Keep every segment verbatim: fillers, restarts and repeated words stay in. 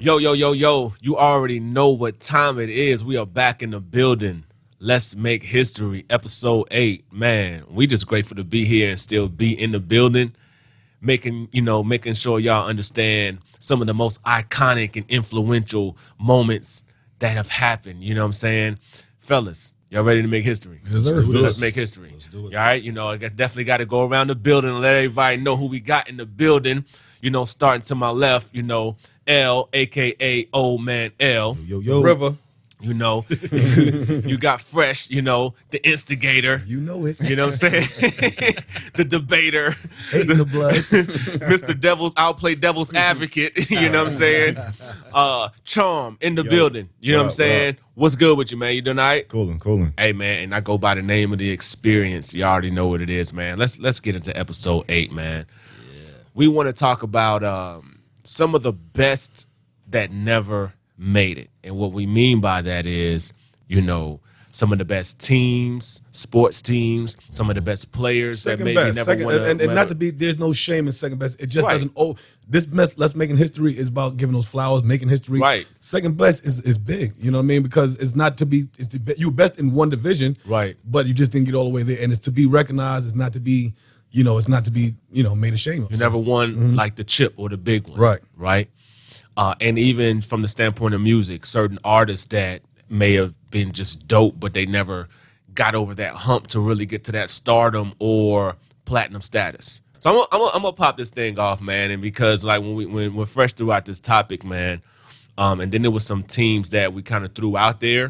Yo, yo, yo, yo, you already know what time it is. We are back in the building. Let's make history, episode eight. Man, we just grateful to be here and still be in the building, making, you know, making sure y'all understand some of the most iconic and influential moments that have happened. You know what I'm saying? Fellas, y'all ready to make history? Yes, sir. Let's, Let's make history. Let's do it. All right, you know, I definitely got to go around the building and let everybody know who we got in the building. You know, starting to my left, you know, L, a k a. Old Man L. Yo, yo. River. You know, you got Fresh, you know, the instigator. You know it. You know what I'm saying? The debater. Hate in the blood. Mister Devil's outplay Devil's advocate. You know what I'm saying? Uh, Charm in the Yo, building. You know what I'm what up, saying? What's good with you, man? You doing all right? Coolin', coolin'. Hey, man, and I go by the name of the experience. You already know what it is, man. Let's let's get into episode eight, man. Yeah. We want to talk about um, some of the best that never made it. And what we mean by that is, you know, some of the best teams, sports teams, some of the best players Second that maybe best. never Second, won a and, and medal. not to be, there's no shame in second best. It just Right. doesn't. Oh, this mess, Let's Making History is about giving those flowers, making history. Right. Second best is, is big. You know what I mean? Because it's not to be. It's to be, you were best in one division. Right. But you just didn't get all the way there, and it's to be recognized. It's not to be. You know, it's not to be. You know, made a shame of. You never won like the chip or the big one. Right. Right. Uh, and even from the standpoint of music, certain artists that may have been just dope, but they never got over that hump to really get to that stardom or platinum status. So I'm gonna, I'm gonna, I'm gonna pop this thing off, man. And because like when we when, when Fresh threw out this topic, man, um, and then there was some teams that we kind of threw out there,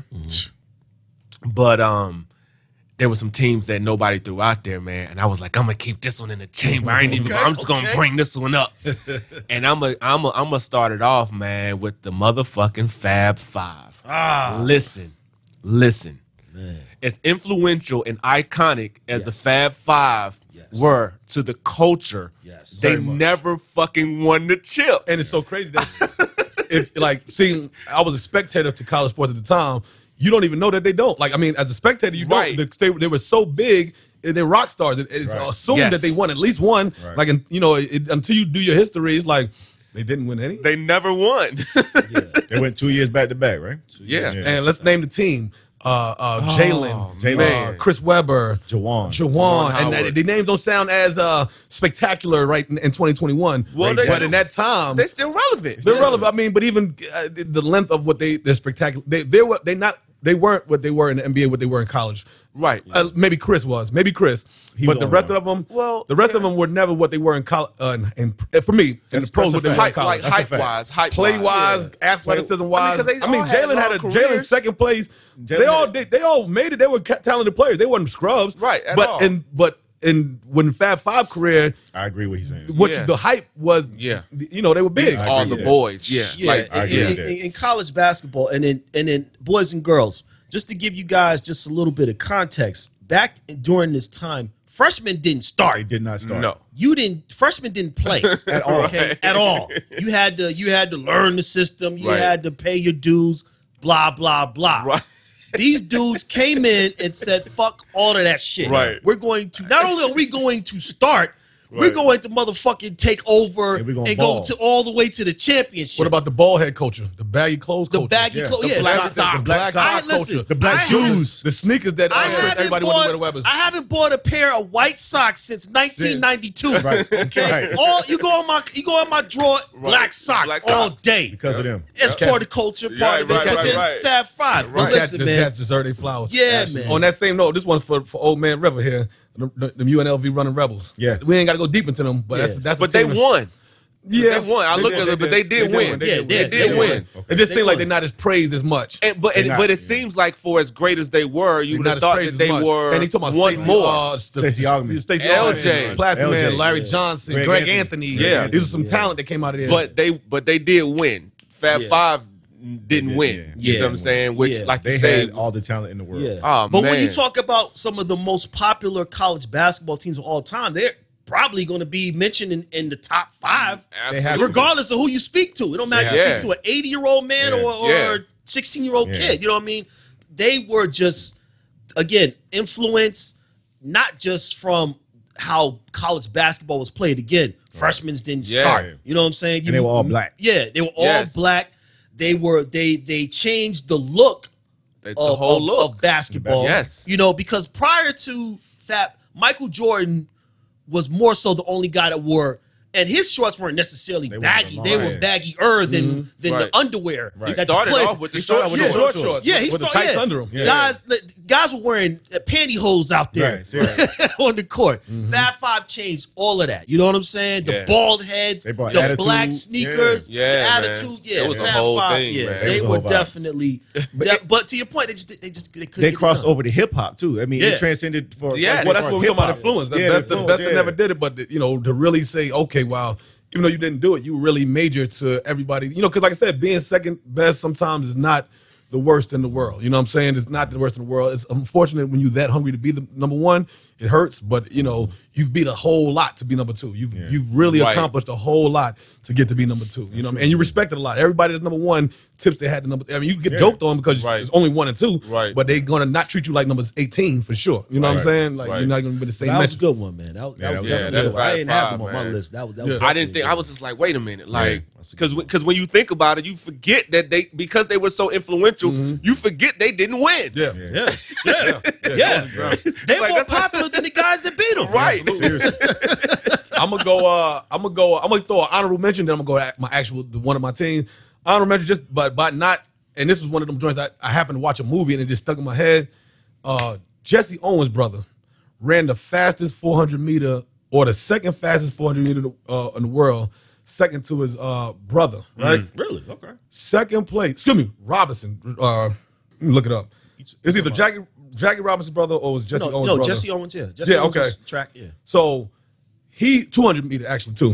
but um. There were some teams that nobody threw out there, man, and I was like, I'm gonna keep this one in the chamber. I ain't even. Okay, I'm just gonna okay. bring this one up, and I'm gonna, I'm gonna, I'm gonna start it off, man, with the motherfucking Fab Five. Ah. Listen, listen. Man. As influential and iconic as the Yes. Fab Five Yes. were to the culture, Yes. they Very much. never fucking won the chip. And it's so crazy that if like seeing, I was a spectator to college sports at the time. You don't even know that they don't. Like, I mean, as a spectator, you Right. don't. They, they were so big, and they're rock stars. It, it's Right. assumed Yes. that they won at least one. Right. Like, and, you know, it, until you do your history, it's like they didn't win any. They never won. They went two years back to back, right? Yeah. And let's name the team: uh, uh, Jalen, Jalen. uh, Chris Webber, Jawan. Jawan, and Howard. uh, the names don't sound as uh, spectacular right in, in twenty twenty-one. Well, but they- in that time, They're still relevant. they're relevant. I mean, but even uh, the length of what they they're spectacular. They they were they not they weren't what they were in the N B A, what they were in college. Right. Uh, maybe Chris was, maybe Chris, He but was the on rest one. of them, Well, the rest yeah. of them were never what they were in college. Uh, in, in, for me, in That's- the pros, that's what they a were in Hype, college. like That's a hype fact. wise, hype Play wise, yeah. athleticism I mean, wise. 'cause they I mean, all had Jalen had a long Jalen careers. second place. They Jalen all had- did. They all made it. They were ca- talented players. They weren't scrubs, Right, at but all. and but in when Fab Five career, I agree what he's saying. what Yeah. the hype was. Yeah. you know they were big. I all agree the with that. boys. Yeah. Yeah, Like, I in, agree in, with that. in, in college basketball and in and in boys and girls, just to give you guys just a little bit of context, back during this time, freshmen didn't They start. did not start. no. You didn't. Freshmen didn't play at all. Okay, at all. You had to. You had to learn the system. You Right. had to pay your dues. Blah blah blah. Right. These dudes came in and said, "Fuck all of that shit. Right. We're going to. Not only are we going to start." We're Right. going to motherfucking take over And we gonna and ball. go to all the way to the championship. What about the ball head culture, the baggy clothes the culture, baggy Yeah. clothes? The Yeah, black sock- sock, the black I- sock listen, culture, The black I haven't- shoes. the sneakers that uh, I haven't, everybody wanted to wear bought, the Webbers. I haven't bought a pair of white socks since nineteen ninety-two. Right. Okay, Right. all you go on my you go on my drawer, black socks Black all socks. day. Because of them. It's Yeah. part of the culture, part Right, of it. right, but right, then right. Fab Five. But Right. Cats, listen, the man. cats deserve their flowers. Yeah, man. On that same note, this one's for, for old man River here, the, the, the U N L V running Rebels. Yeah. we ain't got to go deep into them, but Yeah. that's that's. But a they team- won. Yeah, They won. I looked at it, but they did win. They Yeah, did they- win. they win. Okay. It just They seems like won. they're not as praised as much. And, but They're and, not, but it yeah. seems like for as great as they were, you They're would not have as thought praised that as they much. were And he talking about one Stacey, more. Uh, St- Stacey Augmon. Stacey L Augmon, J. Plastic L J, Man, Larry yeah. Johnson, Greg Greg, Anthony. Anthony. Yeah. These are some talent that came out of there. but they but they did win. Fab Yeah. Five didn't did, win. yeah. You see Yeah. what I'm saying? Which, Yeah. like They you say, had all the talent in the world. Yeah. Oh, but when you man. talk about some of the most popular college basketball teams of all time, they're probably going to be mentioned in, in the top five, They have absolutely. to. regardless of who you speak to. It don't matter if you Yeah. speak to an eighty-year-old man Yeah. or, or Yeah. a sixteen-year-old Yeah. kid. You know what I mean? They were just, again, influence, not just from how college basketball was played. Again, freshmen didn't Yeah. start. You know what I'm saying? You, And they were all black. Yeah, they were all Yes. black. they were they they changed the look The, of, the whole of- look. of basketball. Yes. You know, because prior to Fat, Michael Jordan was more so the only guy that wore, and his shorts weren't necessarily They weren't baggy. long. They were Yeah. baggier than than Right. the underwear. Right. He that the started play- off with the He started short with Yeah. the Short short shorts. Yeah, he with the started, tights yeah. under them. Yeah. Guys, guys were wearing uh, pantyhose out there Right, seriously. on the court. Fat Five changed all of that. You know what I'm saying? The Yeah. bald heads, They brought the attitude. black sneakers, Yeah. Yeah, the man. attitude. Yeah, It was a Fat whole Five, thing, yeah, man. they It was a were whole vibe. definitely. de- but to your point, they just they just they couldn't They get it crossed done. over to hip hop too. I mean, Yeah. it transcended for. Yeah. for- Well, that's for what we're talking about hip-hop. influence. That, Yeah, that's the influence, best that yeah. never did it. But you know, to really say, okay, wow, even though you didn't do it, you really major to everybody. You know, because like I said, being second best sometimes is not the worst in the world. You know what I'm saying? It's not the worst in the world. It's unfortunate when you're that hungry to be the number one. It hurts, but you know, you've beat a whole lot to be number two. You've you've really Right. accomplished a whole lot to get to be number two. You know, what I mean? And you respect it a lot. Everybody that's number one tips they had the number. I mean, you get Yeah. joked on because Right. it's only one and two. Right. But they gonna not treat you like numbers eighteen for sure. You know what I'm Right. saying? Like Right. you're not gonna be the same. That was a mention. good one, man. That, that Yeah, was that was- definitely yeah, good. that's I didn't have five, them on my man. list. That was that was. Yeah. I didn't definitely think good. I was just like, wait a minute, like That's a because good because when you think about it, you forget that they because they were so influential, you forget they didn't win. Yeah. Yeah, yeah, Yeah. yeah. They Like, more that's- popular than the guys that beat them. Right. Seriously. I'm gonna go. Uh, I'm gonna go. I'm gonna throw an honorable mention. Then I'm gonna go at my actual the one of my teams. Honorable mention, just but but not. And this was one of them joints. I, I happened to watch a movie and it just stuck in my head. Uh, Jesse Owens' brother ran the fastest four hundred meter or the second fastest four hundred meter uh, in the world, second to his uh, brother. Right. Really? Okay. Second place. Excuse me, Robinson. Uh, let me look it up. It's either Jackie Jackie Robinson's brother or it was Jesse No, Owens' no, brother. Jesse Owens. Yeah, Jesse Yeah, Owens okay. was track. Yeah. So he two hundred meter actually too.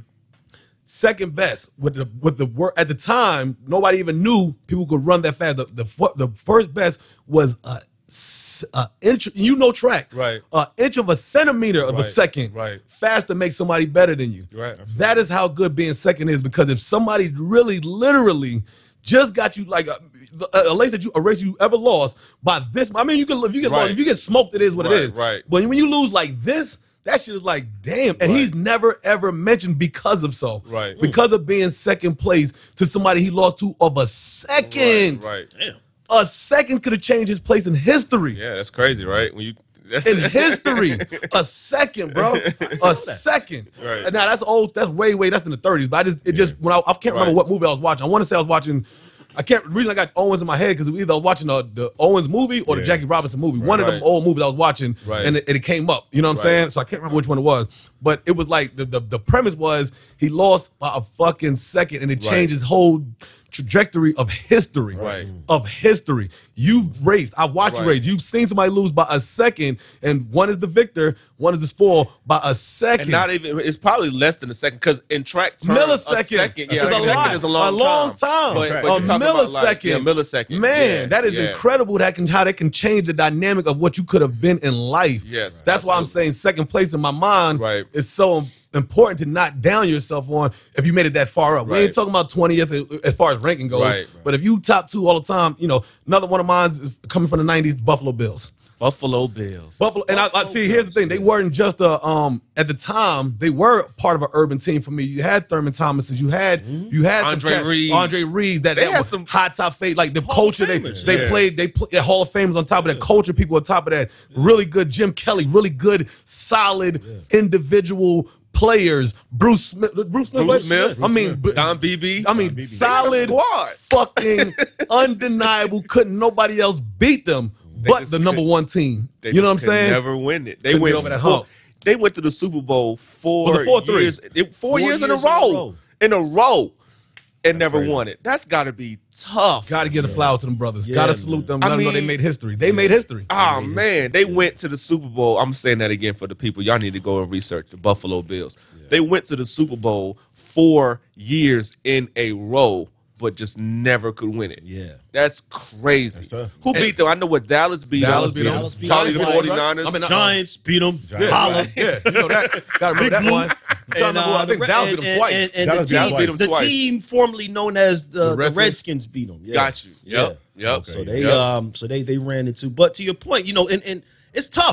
Second best with the with the work at the time. Nobody even knew people could run that fast. The the, fu- the first best was a, s- a inch. You know track, Right. An inch of a centimeter of a Right, second, right. Faster makes somebody better than you. Right. That is how good being second is because if somebody really literally just got you like a, a, a race that you a race you ever lost by this. I mean, you can if you get Right. lost, if you get smoked, it is what Right, it is. right. But when you lose like this, that shit is like, damn. And Right. he's never ever mentioned because of so. Right. Because of being second place to somebody he lost to of a second. Right, right. Damn. A second could have changed his place in history. Yeah, that's crazy, right? When you that's In history, a second, bro, a second. Right. Now that's old. That's way, way. That's in the thirties. But I just, it just when I, I can't remember Right. what movie I was watching. I want to say I was watching. I can't. The reason I got Owens in my head because either I was watching the, the Owens movie or the Yeah. Jackie Robinson movie. One of Right. them old movies I was watching, Right. and, it, and it came up. You know what I'm Right. saying? So I can't remember which one it was. But it was like the the, the premise was he lost by a fucking second, and it Right. changed his whole trajectory of history. Right. Of history. You've raced. I watched you Right. race. You've seen somebody lose by a second, and one is the victor, one is the spoil by a second. And not even it's probably less than a second because in track terms, millisecond. a second, yeah, It's a a second lot. is a long, a long time. time. But, Right. but a you're talking about, like, millisecond. yeah, millisecond. Man, Yeah, that is yeah. incredible. That can how that can change the dynamic of what you could have been in life. Yes, that's why I'm absolutely. saying second place in my mind Right. is so important to not down yourself on if you made it that far up. We ain't Right. talking about twentieth as far as ranking goes, Right. but if you top two all the time, you know, another one of mine is coming from the nineties, Buffalo Bills. Buffalo Bills. Buffalo, and I, I see. Here's the thing: they weren't just a. Um, at the time, they were part of an urban team for me. You had Thurman Thomas's, you had you had some Andre cat- Reed. Andre Reed. That They that had was some high top fade, like the Hall of culture. They Famers. they Yeah. played. They play, yeah, Hall of Famers on top of that. Culture people on top of that. Really good Jim Kelly. Really good, solid individual players. Bruce Smith. Bruce Smith. Bruce what? Smith. I mean, b- Don B B. I mean, Beebe. solid, They had a squad. fucking undeniable. Couldn't nobody else beat them They but just the number couldn't- one team. They You know what I'm just could saying? Never win it. They Couldn't went get over that four, hump. They went to the Super Bowl four, Was it four, three? years. It, four, Four years, in, a years in a row, row. in a row, and never crazy. won it. That's got to be tough. Got to give the flowers to them brothers. Yeah, Got to man. salute them. I Let them know they mean- made history. They made history. Oh man, they went to the Super Bowl. I'm saying that again for the people. Y'all need to go and research the Buffalo Bills. They went to the Super Bowl four years in a row, but just never could win it. Yeah. That's crazy. That's tough. Who beat them? I know what Dallas beat Dallas them. beat them. Dallas beat Charlie them. the Right, forty-niners. I mean, uh, Giants beat them. Yeah, Holla. yeah, you know that. Got to remember that Blue. one. I'm trying to remember, I think the- Dallas and- beat them and- twice. And, and Dallas the, beat team, them beat them the twice. team formerly known as the, the, Redskins? Redskins? beat them. Yeah. Got you. Yep. Yep. So Okay, they yep. um so they they ran into. But to your point, you know, and, and it's tough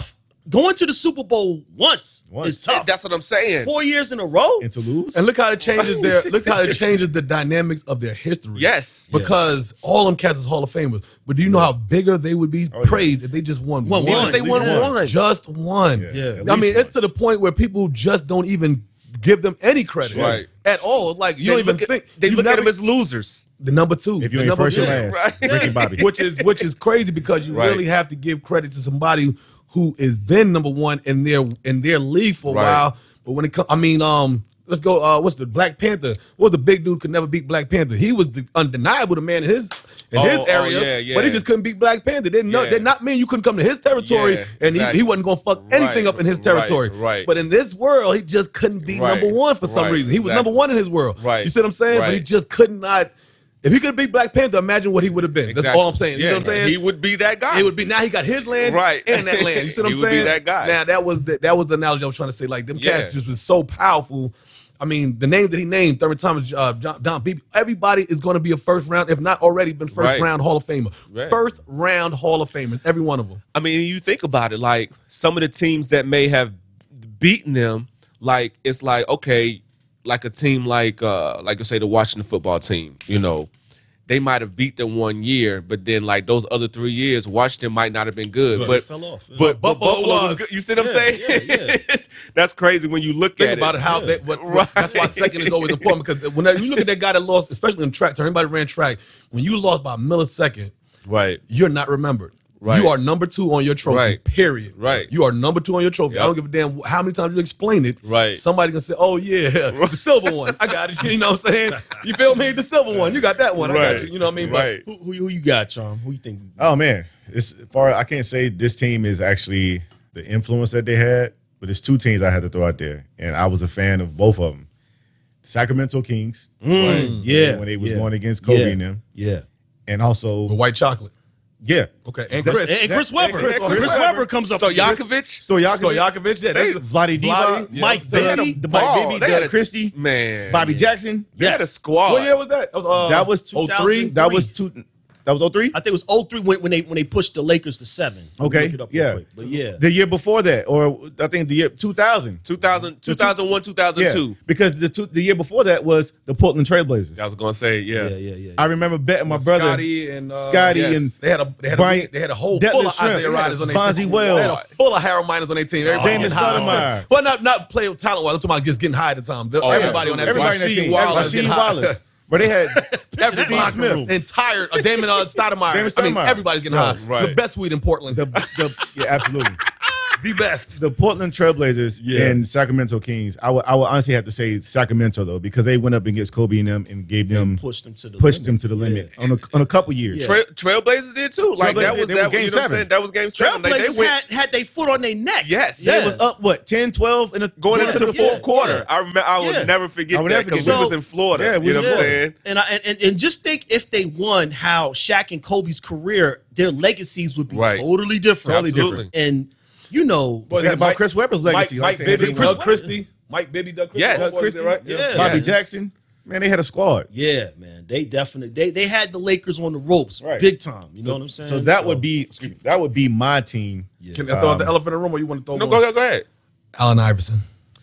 going to the Super Bowl once, Once. is tough. That's what I'm saying. Four years in a row. And to lose. And look how it changes their look how it changes the dynamics of their history. Yes. Because all them cats is Hall of Famers. But do you know how bigger they would be praised if they just won One, one? one. If they won Yeah. one. Just one. Yeah. Yeah. At I least mean, one. it's to the point where people just don't even give them any credit Right. at all. It's like you They don't even look at, think they you look at never- them as losers. the number two. If you the ain't number first or two. last, right. Ricky Bobby. which is which is crazy because you Right. really have to give credit to somebody who has been number one in their in their league for a Right. while. But when it comes, I mean, um, let's go. Uh, what's the Black Panther? What was the big dude could never beat Black Panther? He was the undeniable the man in his in Oh, his oh, area, yeah, yeah. but he just couldn't beat Black Panther. Didn't know Yeah. did not mean you couldn't come to his territory Yeah, and exactly. he, he wasn't gonna fuck anything Right, up in his right, territory. right. But in this world, he just couldn't be Right, number one for some right, reason. He was exactly. number one in his world. Right, You see what I'm saying? But he right. just could not. If he could have beat Black Panther, imagine what he would have been. That's Exactly. all I'm saying. You Yeah, know what I'm saying? He would be that guy. It would be now he got his land Right. and that land. You see what He I'm would be saying? that guy. Now that was the, that was the analogy I was trying to say. Like them Yeah. cats just was so powerful. I mean, the name that he named, Thurman Thomas, uh, John, Don Beebe, everybody is going to be a first round, if not already been first Right. round Hall of Famer. Right. First round Hall of Famers, every one of them. I mean, you think about it, like some of the teams that may have beaten them, like it's like okay, like a team like uh like say the Washington football team, you know, they might have beat them one year, but then like those other three years, Washington might not have been good, But but it fell off. Yeah. But, but Buffalo Buffalo, was was. good. You see what I'm Yeah, saying? yeah, yeah. That's crazy when you look Think at about it, how Yeah. they, what, what- Right. that's why second is always important because whenever you look at that guy that lost, especially in track, turn anybody ran track, when you lost by a millisecond, Right. you're not remembered. Right. You are number two on your trophy, Right. period. Right. You are number two on your trophy. Yep. I don't give a damn how many times you explain it. Right. Somebody gonna say, oh, yeah, the silver one. I got it. You know what I'm saying? You feel me? The silver one. You got that one. I got Right. you. You know what I mean? Right. Who, who, who you got, Charm? Who you think? Oh man, it's far. I can't say this team is actually the influence that they had, but it's two teams I had to throw out there, and I was a fan of both of them. Sacramento Kings, right? Yeah, when they was yeah. going against Kobe Yeah. and them, Yeah. and But also white chocolate. yeah, Okay. And That's- Chris. And Chris Webber. Chris Chris, Webber. Webber comes up. Stojakovic. Stojakovic, Stojakovic. Yeah, They- that's- Vlade Divac, Vlade, yeah. Mike They had a- Bibby. the ball. Mike Bibby, They Doug had a- Christie, Man. Bobby Jackson. They had a squad. What year was that? That was, uh, That was oh three. That was two. That was oh three. I think it was oh three when, when they when they pushed the Lakers to seven. Okay, Look it up real yeah. quick. But yeah. The year before that, or I think the year two thousand. two thousand, two thousand one, two thousand two. Yeah, because the two, the year before that was the Portland Trailblazers. I was gonna say, yeah. yeah, yeah, yeah. I remember betting my brother Scotty and uh, Scotty yes. and They had a they had Bryant- a they had a whole Detlef full of Shrimp. Isaiah They had Riders on their Fonzie team. Wells. They had a full of Harold Miners on their team. Everybody Damon getting high. Stoudemire. Well, not not play talent wise. I'm talking about just getting high at the time. Oh, everybody on that everybody team. on that team. Wallace Rasheed getting high. Wallace. But they had Every Steve locker Smith. room. Entire uh, Damon uh, Stoudemire. Damon I mean, Stoudemire. everybody's getting Yeah, high. right. The best weed in Portland. The, the, yeah, absolutely. The best. The Portland Trailblazers Yeah. and Sacramento Kings. I would I would honestly have to say Sacramento though, because they went up against Kobe and them and gave them pushed them to the pushed limit. them to the limit Yeah. on a on a couple years. Yeah. Trail, Trailblazers did too. Like that Trailblazers, was they that was game you know what I'm seven. saying? That was game seven. Like, they Trailblazers went had had their foot on their neck. Yes. They Yeah. was up what ten, twelve in a going into the Yeah. fourth quarter. Yeah. I remember. I would Yeah. never forget I would that never because forget we that. was in Florida. Yeah, we you know was what I'm in saying? And, I, and and and just think if they won, how Shaq and Kobe's career, their legacies would be Right. totally different. Totally Absolutely. different. And you know, Boy, Think that about Mike- Chris Webber's legacy. Mike, like Mike I said, Bibby, Big Doug Webber. Christie. Mike Bibby, Doug Christie. Yes. Doug Doug Christie, Christie, right? Yeah. Bobby Yes. Jackson. Man, they had a squad. yeah, man, they definitely they they had the Lakers on the ropes, Right. big time. You know what I'm saying? So that would be excuse me, that would be my team. Can I throw out the Um, elephant in the room or you want to throw No, one? go, go, go ahead. Allen Iverson.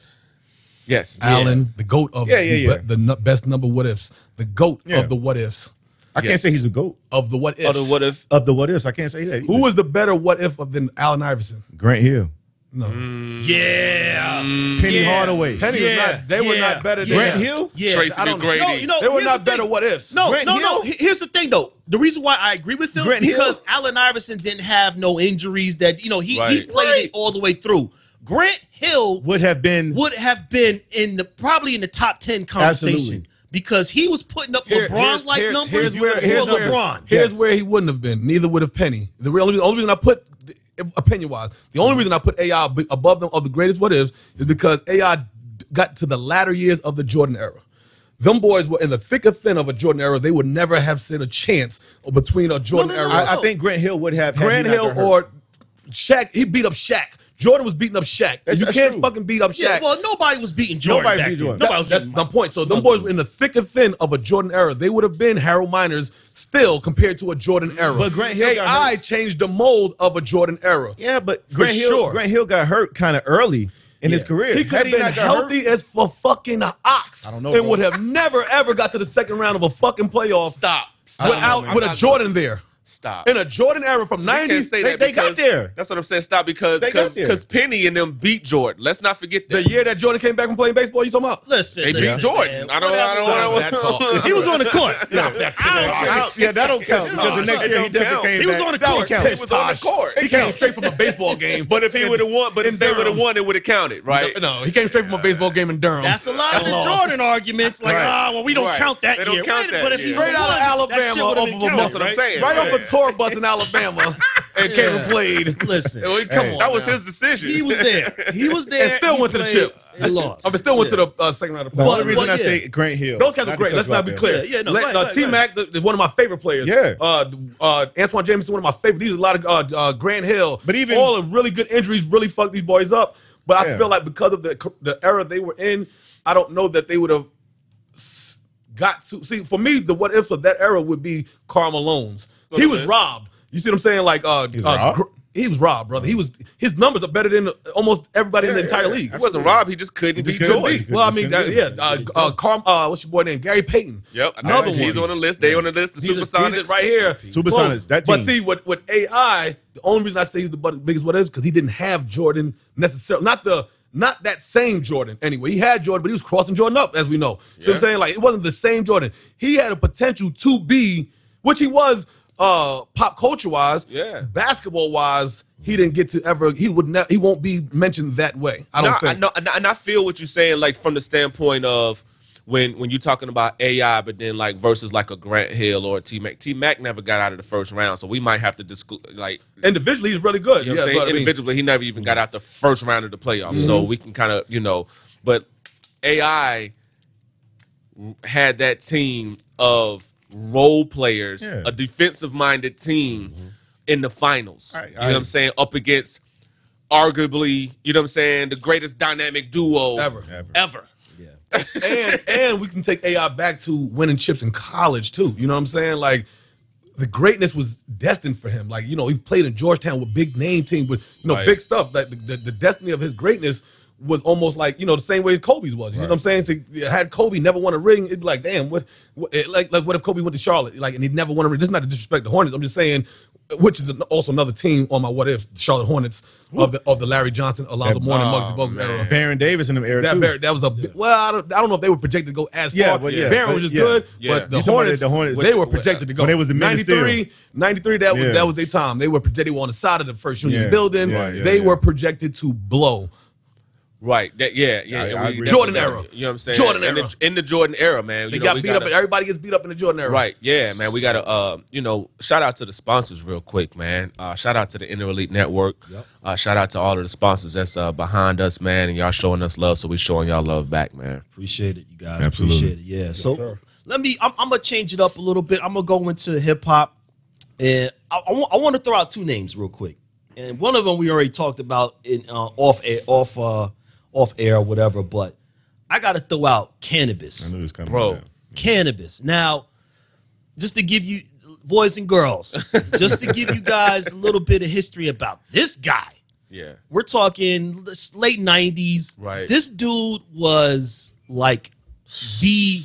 Yes. Allen, the GOAT of Yeah, yeah, yeah. the, the nu- best number what ifs. The GOAT Yeah. of the what ifs. I can't Yes. say he's a goat Of the what ifs. Other what if? of the what ifs. I can't say that. Who was the better what if of than Allen Iverson? Grant Hill, No. yeah, Penny Yeah. Hardaway, Penny was Yeah, not, they were yeah, not better than yeah. Grant Hill. yeah. Tracy I don't know. McGrady. No, you know, They were here's not the better thing. what ifs. No, Grant no, no. Hill? He- Here's the thing, though. The reason why I agree with him Grant because Hill? Allen Iverson didn't have no injuries. That you know he he Right. played Right. it all the way through. Grant Hill would have been would have been in the probably in the top ten conversation Absolutely. because he was putting up Here- LeBron like here- here- numbers here's where, for here's where, LeBron. Here's Yes. where he wouldn't have been. Neither would have Penny. The real only, the only reason I put opinion wise, the only reason I put A I ab- above them of the greatest what ifs is because A I got to the latter years of the Jordan era. Them boys were in the thick and thin of a Jordan era. They would never have stood a chance between a Jordan no, no, era. I, I think Grant Hill would have had Grant he not Hill got hurt. or Shaq. He beat up Shaq. Jordan was beating up Shaq. That's- you that's can't true. fucking beat up Shaq. Yeah, well, nobody was beating Jordan. Nobody back beat then. Jordan. Nobody was That's beating my point. So them boys were in the thick and thin of a Jordan era. They would have been Harold Miners still compared to a Jordan era. But Grant Hill got A I hurt. changed the mold of a Jordan era. Yeah, but For Grant Hill, sure. Grant Hill got hurt kind of early in his Yeah. career. He could Had have been not got healthy hurt- as for fucking an ox. I don't know, And bro. would have never ever got to the second round of a fucking playoff Stop. Stop. without I'm with a not Jordan there. Stop. In a Jordan era from You can't nineties. say they- that they got because- there. That's what I'm saying. Stop because They got because there. Penny and them beat Jordan. Let's not forget The that. year that Jordan came back from playing baseball, you talking about? Listen, They listen, beat Jordan. man, I don't. I don't Whatever. want That talk. He was on the court. Stop that. I don't- yeah, that don't count because the next It year he don't definitely count. came He was back. on the That court. don't count. He was on the court. He came straight from a baseball game. But if he would have won, but in if they would have Durham. won, it would have counted, right? No, he came straight from a baseball game in Durham. That's a lot of the And lost. Jordan arguments. Like, Right. ah, well, we don't Right. count that They don't year. count Wait, that but if year. he Straight out of won, that Alabama shit would've off been of a counted, bus. what I'm right? saying. Right Yeah. off a tour bus in Alabama and came and played. Listen, Oh, come Hey. on, That was now. his decision. he was there. He was there. And still He went to the played, chip. He lost. I mean, still went Yeah. to the uh, second round of The playoffs. only reason but I yeah. say Grant Hill. Those guys not are great. to Let's cut you not off be there. clear. Yeah, yeah, no, Let- go ahead, uh, go ahead, T Mac is one of my favorite players. Yeah. Uh, uh, Antoine Jameson, one of my favorite. These are a lot of uh, uh, Grant Hill. But even- all the really good injuries really fucked these boys up. But I Yeah. feel like because of the the era they were in, I don't know that they would have s- got to see. For me, the what ifs of that era would be Karl Malone's. So He the was list. robbed. You see what I'm saying? Like uh, was uh, robbed? Gr- he was robbed, brother. He was his numbers are better than almost everybody in the Yeah, entire yeah, league. He wasn't robbed. He just couldn't just beat couldn't Jordan. beat. Well, I Just mean, couldn't that, do yeah. it. Uh, uh, Carm, uh, what's your boy name? Gary Payton. Yep, Another he's one. He's on the list. They on the list. The He's, a, Supersonics he's a right here. Supersonics, that But team. see, with, with A I, the only reason I say he's the bu- biggest what is because he didn't have Jordan necessarily. Not the not that same Jordan anyway. He had Jordan, but he was crossing Jordan up, as we know. See what I'm Yeah. saying? Like it wasn't the same Jordan. He had a potential to be, which he was, uh, pop culture wise. Yeah. Basketball wise, he didn't get to ever. He would not. He won't be mentioned that way. I don't No, I think. know, and I- and I feel what you're saying, like from the standpoint of when when you're talking about A I, but then like versus like a Grant Hill or a T Mac. T Mac never got out of the first round, so we might have to disclose like Individually, he's really good. you know what I'm yeah, saying. but, I mean, Individually, he never even got out the first round of the playoffs, so Mm-hmm. we can kind of you know. But A I had that team of role players, Yeah. a defensive minded team in the finals. I- you know I- what I'm saying? Up against arguably, you know what I'm saying, the greatest dynamic duo Ever. Ever. ever. and and we can take A I back to winning chips in college too. You know what I'm saying? Like the greatness was destined for him. Like you know, he played in Georgetown with big name team with you know Right. big stuff. Like the, the, the destiny of his greatness was almost like you know the same way Kobe's was. You know what I'm saying? So had Kobe never won a ring, it'd be like, damn, what, what it- like like what if Kobe went to Charlotte? Like and he never won a ring. This is not to disrespect the Hornets. I'm just saying, which is also another team on my what if Charlotte Hornets of the of the Larry Johnson, Alonzo That- Mourning, oh, Muggsy Bogues man. era. Baron Davis in them era That too. Barrett, that was a big- well. I don't, I don't know if they were projected to go as Yeah, far. but yeah, Barron but was just yeah. good, Yeah. but the You talking about Hornets, the Hornets- they were When- projected to go. when they was the men still. ninety-three, ninety-three, That was Yeah. that was their time. They were projected. They were on the side of the First Union Yeah. building. Yeah, yeah, they yeah. were projected to blow. Right. That, yeah, yeah. I- and I we agree. Jordan definitely- era. You know what I'm saying? Jordan in era. The, in the Jordan era, man. They you know, got we beat gotta, up. Everybody gets beat up in the Jordan era. Right. Yeah, man. We got to, uh, you know, shout out to the sponsors real quick, man. Uh, shout out to the Inner Elite Network. Uh, shout out to all of the sponsors that's uh, behind us, man. And y'all showing us love, so we showing y'all love back, man. Appreciate it, you guys. Absolutely. Appreciate it. Yeah. so sir. let me. I'm, I'm gonna change it up a little bit. I'm gonna go into hip hop, and I, I, want, I want to throw out two names real quick. And one of them we already talked about in uh, off air, off uh, off air, or whatever. But I got to throw out Cannabis. I knew it was coming. Bro. down. Cannabis. Now, just to give you boys and girls, just to give you guys a little bit of history about this guy. Yeah. We're talking late nineties. Right. This dude was like the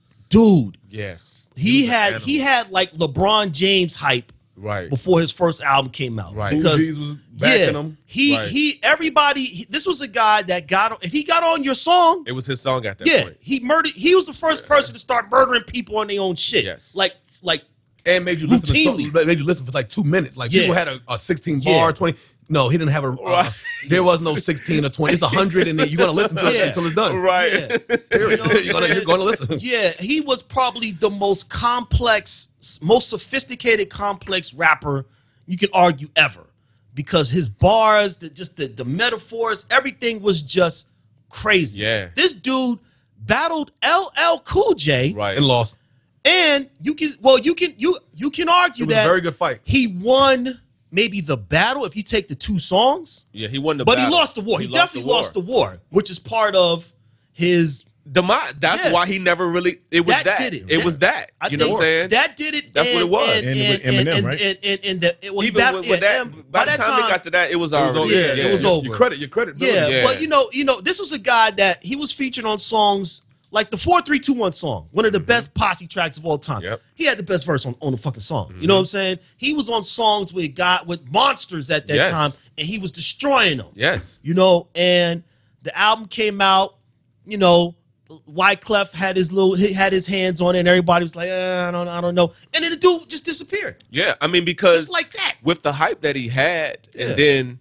dude. Yes. He was an had animal. he had like LeBron James hype Right. before his first album came out. Right. Because Fugees was backing yeah, him. he Right. he everybody. he- this was a guy that got on. If he got on your song, It was his song at that yeah, point. he murdered. He was the first person to start murdering people on their own shit. Yes. Like like And made you listen to Routinely. songs, made you listen for like two minutes. Like Yeah. people had a, a sixteen Yeah. bar, twenty. No, he didn't have a. Uh, there was no sixteen or twenty. It's a hundred, and then you're gonna listen to it Yeah. until it's done. Right. yeah. Period. You know what I'm you're, gonna, saying? you're gonna listen. Yeah, he was probably the most complex, most sophisticated, complex rapper you can argue ever, because his bars, the, just the, the metaphors, everything was just crazy. Yeah. This dude battled L L Cool J, Right. And lost. and you can well you can you you can argue It was that a very good fight. he won maybe the battle if you take the two songs. Yeah, he won the But battle. he lost the war. He, definitely lost the war, which is part of his. Demise. That's Yeah. why he never really. It was That that. did it. It Yeah. was that. I You know think what I'm saying? That did it. That's what it was. And with Eminem, right? And, and, and the, well, he Even battled- with, with yeah, that, Em- by the time, they got to that, it was It was already. over. yeah, it was You- over. You credit, you credit. Yeah, Yeah. but you know, you know, this was a guy that he was featured on songs like the four three two one song, one of the best posse tracks of all time. Yep. He had the best verse on, on the fucking song. You know what I'm saying? He was on songs with God with monsters at that Yes. time, and he was destroying them. Yes. You know, and the album came out, you know, Wyclef had his little he had his hands on it, and everybody was like, eh, I don't I don't know. And then the dude just disappeared. Yeah. I mean, because Just like that. with the hype that he had, Yeah. and then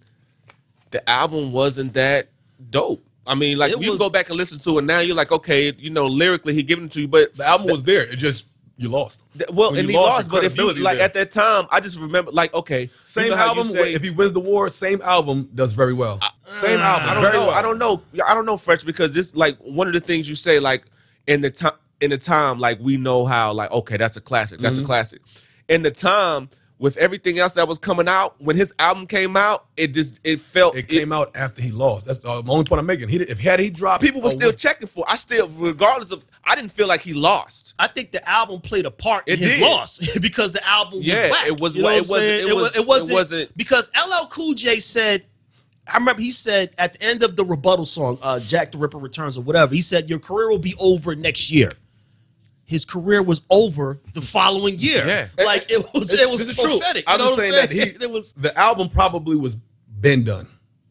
the album wasn't that dope. I mean, like It you was- can go back and listen to it now. You're like, okay, you know, lyrically he giving it to you, but The album was there. It just you lost. th- well, When and you he lost lost. your But if you credibility like there. at that time, I just remember like, okay, Same you know how you album. say- if he wins the war, same album does very well. Same album. I don't very know. well. I don't know. I don't know, Fresh, because this like one of the things you say, like in the time in the time, like we know how, like, okay, that's a classic. That's Mm-hmm. a classic. In the time, with everything else that was coming out, when his album came out, it just it felt It came out after he lost. That's the only point I'm making. He did- if had he dropped, people were a still win- checking for. I still, regardless of, I didn't feel like he lost. I think the album played a part in It his did. loss because the album was Yeah, whack. it was You know wha- what it I'm wasn't- saying? it was- it wasn't it wasn't- because L L Cool J said. I remember he said at the end of the rebuttal song, uh, Jack the Ripper Returns or whatever, he said, your career will be over next year. His career was over the following year. Yeah. Like it was It's- it was this is true. prophetic. I'm you know just what I'm saying that saying? he, it was the album probably was been done.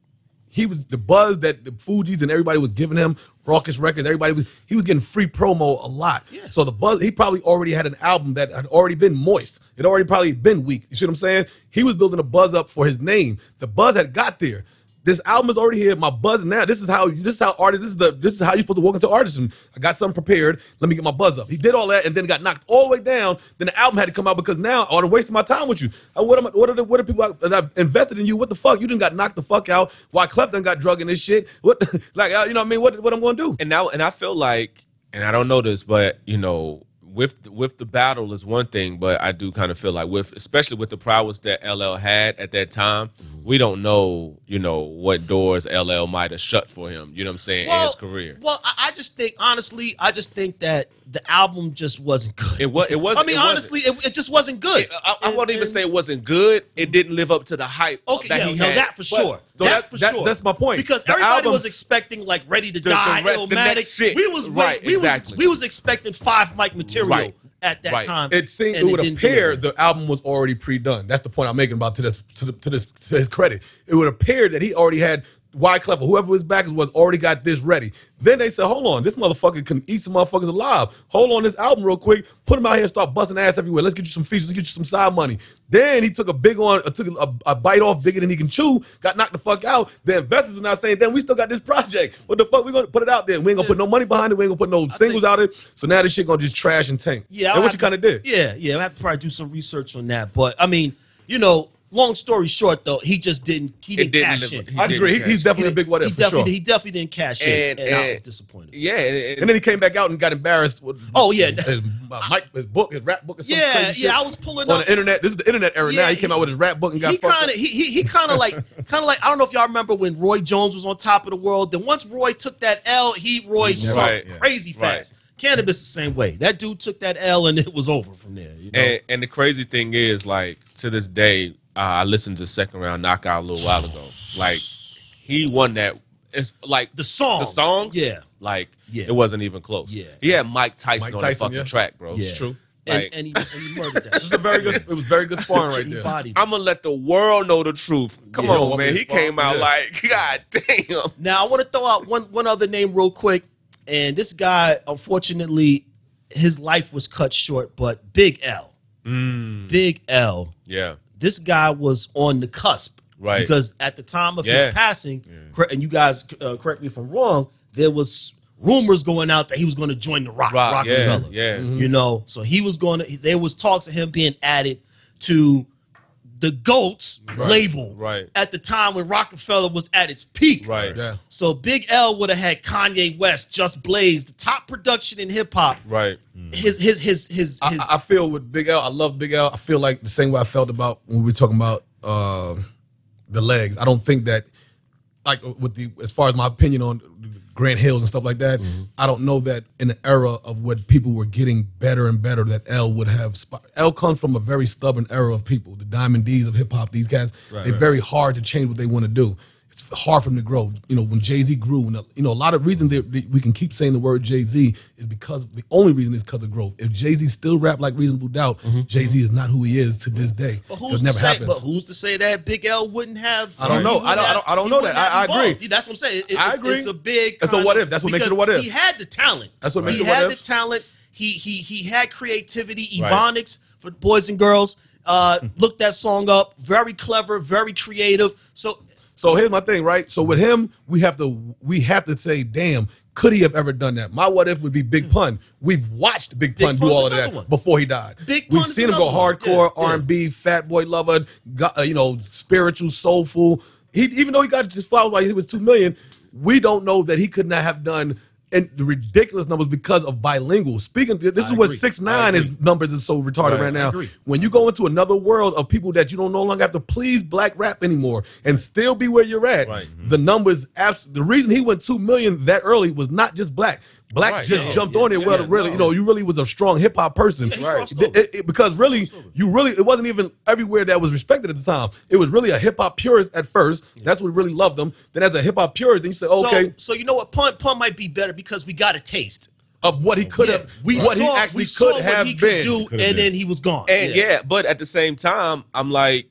He was the buzz that the Fugees and everybody was giving him, Raucous Records. Everybody was he was getting free promo a lot. Yeah. So the buzz he probably already had an album that had already been moist. It already probably been weak. You see what I'm saying? He was building a buzz up for his name. The buzz had got there. This album is already here. My buzz now. This is how. This is how artists. This is the. This is how you're supposed to walk into artists. And I got something prepared. Let me get my buzz up. He did all that and then got knocked all the way down. Then the album had to come out because now I'm wasting my time with you. Uh, What am I, What are the What are people that I've invested in you? What the fuck? You didn't got knocked the fuck out. Why Clef got drug in this shit? What like uh, you know what I mean? What What I'm gonna do? And now, and I feel like, and I don't know this, but you know, with with the battle is one thing, but I do kind of feel like with, especially with the prowess that L L had at that time, we don't know, you know, what doors L L might have shut for him. You know what I'm saying in his career. Well, I, I just think honestly, I just think that the album just wasn't good. It was. It was. I mean, honestly, it, it just wasn't good. I, I won't even say it wasn't good. It didn't live up to the hype. Okay, that yeah, he no, had. that for sure. so that, that- for that- sure. that's my point. Because The everybody albums- was expecting like Ready to The- the Die, rest- the Illmatic. next shit. We was Right, we exactly. was we was expecting five mic material Right. at that Right. time. It seemed and it would didn't appear deliver. the album was already pre-done. That's the point I'm making about to this to, the, to this to his credit. It would appear that he already had Wyclef or whoever his backers was already got this ready. Then they said, "Hold on, this motherfucker can eat some motherfuckers alive. Hold on, this album real quick. Put him out here and start busting ass everywhere. Let's get you some features. Let's get you some side money." Then he took a big on, uh, took a, a bite off bigger than he can chew. Got knocked the fuck out. The investors are now saying, "Then we still got this project. What the fuck? We gonna put it out there? We ain't gonna put no money behind it. We ain't gonna put no singles think- out it. So now this shit gonna just trash and tank." Yeah, I'll and what have you to- kind of did. Yeah, yeah, I have to probably do some research on that. But I mean, you know, long story short, though, he just didn't. He It didn't, didn't cash live- in. he I didn't agree. He- cash he's in. definitely a big what he if for definitely, sure. he definitely didn't cash in, And- and, I and- was disappointed. Yeah, and, and- And then he came back out and got embarrassed. With Oh, yeah. his, uh, Mike, his book, his rap book, or some Yeah, crazy yeah, shit I was pulling on up- the internet. This is the internet era now. Yeah, He came he- out with his rap book and got he fucked kind up. of he he, he kind of like kind of like I don't know if y'all remember when Roy Jones was on top of the world. Then once Roy took that L, he Roy sunk Right, yeah. crazy fast. Cannabis the same way. That dude took that L and it was over from there. You know? And, and the crazy thing is, like, to this day, uh, I listened to Second Round Knockout a little while ago. Like, he won that. It's like The song. the songs. Yeah. like Yeah. it wasn't even close. Yeah. he had Mike Tyson Mike on Tyson, the fucking yeah. track, bro. Yeah. It's true. and, Like- and, he, and he murdered that. This is a very good. It was very good sparring right He there. bodied it. I'm gonna let the world know the truth. Come Yeah. on, Want me man. to He spar? came out Yeah. like, God damn. Now I want to throw out one one other name real quick, and this guy, unfortunately, his life was cut short. But Big L, Mm. Big L, Yeah, this guy was on the cusp, Right. Because at the time of Yeah. his passing, cor- and you guys uh, correct me if I'm wrong, there was rumors going out that he was going to join the Rock, Rock, yeah, Rockefeller. yeah. Mhm. You know, so he was going to. There was talks of him being added to the GOAT's label, right. at the time when Rockefeller was at its peak, right. Yeah. So Big L would have had Kanye West, Just Blaze, the top production in hip hop. Right. His his his his I, his. I feel with Big L. I love Big L. I feel like the same way I felt about when we were talking about uh, the legs. I don't think that like with the as far as my opinion on Grant Hills and stuff like that, mm-hmm. I don't know that in the era of what people were getting better and better that L would have. Sp- L comes from a very stubborn era of people, the Diamond D's of hip hop. These guys, right, they're right. very hard to change what they want to do. It's hard for them to grow. You know, when Jay-Z grew, when, you know, a lot of reason that we can keep saying the word Jay-Z is because the only reason is because of growth. If Jay-Z still rap like Reasonable Doubt, mm-hmm. Jay-Z is not who he is to this day. But who's, never to say, but who's to say that Big L wouldn't have? I don't know. I don't. I don't, I don't know that. I, I agree. That's what I'm saying. It, I it's, agree. It's a big. It's a what if. That's what makes it a what if. He had the talent. That's what makes he it a what had if. the talent. He he he had creativity. Ebonics right. for boys and girls. Uh, looked that song up. Very clever. Very creative. So. So here's my thing, right? So with him, we have to we have to say, damn, could he have ever done that? My what if would be Big Pun. We've watched Big Pun Big do Pun's all of that one. before he died. Big We've Pun's seen him go hardcore, yeah, R and B, yeah. Fat Boy Lover, got, uh, you know, spiritual, soulful. He even though he got his flowers while he was two million, we don't know that he could not have done. And the ridiculous numbers because of bilingual. Speaking, this I is what six nine his numbers is so retarded right, right now. When you go into another world of people that you don't no longer have to please black rap anymore and still be where you're at, right. the numbers. Abs- the reason he went two million that early was not just black. Black right, just yeah, jumped yeah, on it. yeah, well, yeah, really, no. you know, you really was a strong hip hop person, yeah, right? It, it, it, because really, you really, it wasn't even everywhere that was respected at the time. It was really a hip hop purist at first. Yeah. That's what really loved them. Then as a hip hop purist, then you say, oh, okay. So, so you know what, Pun Pun might be better because we got a taste of what he could have, yeah. we what saw, he actually we could saw have what he been, could do, and then he was gone. And yeah. yeah, but at the same time, I'm like,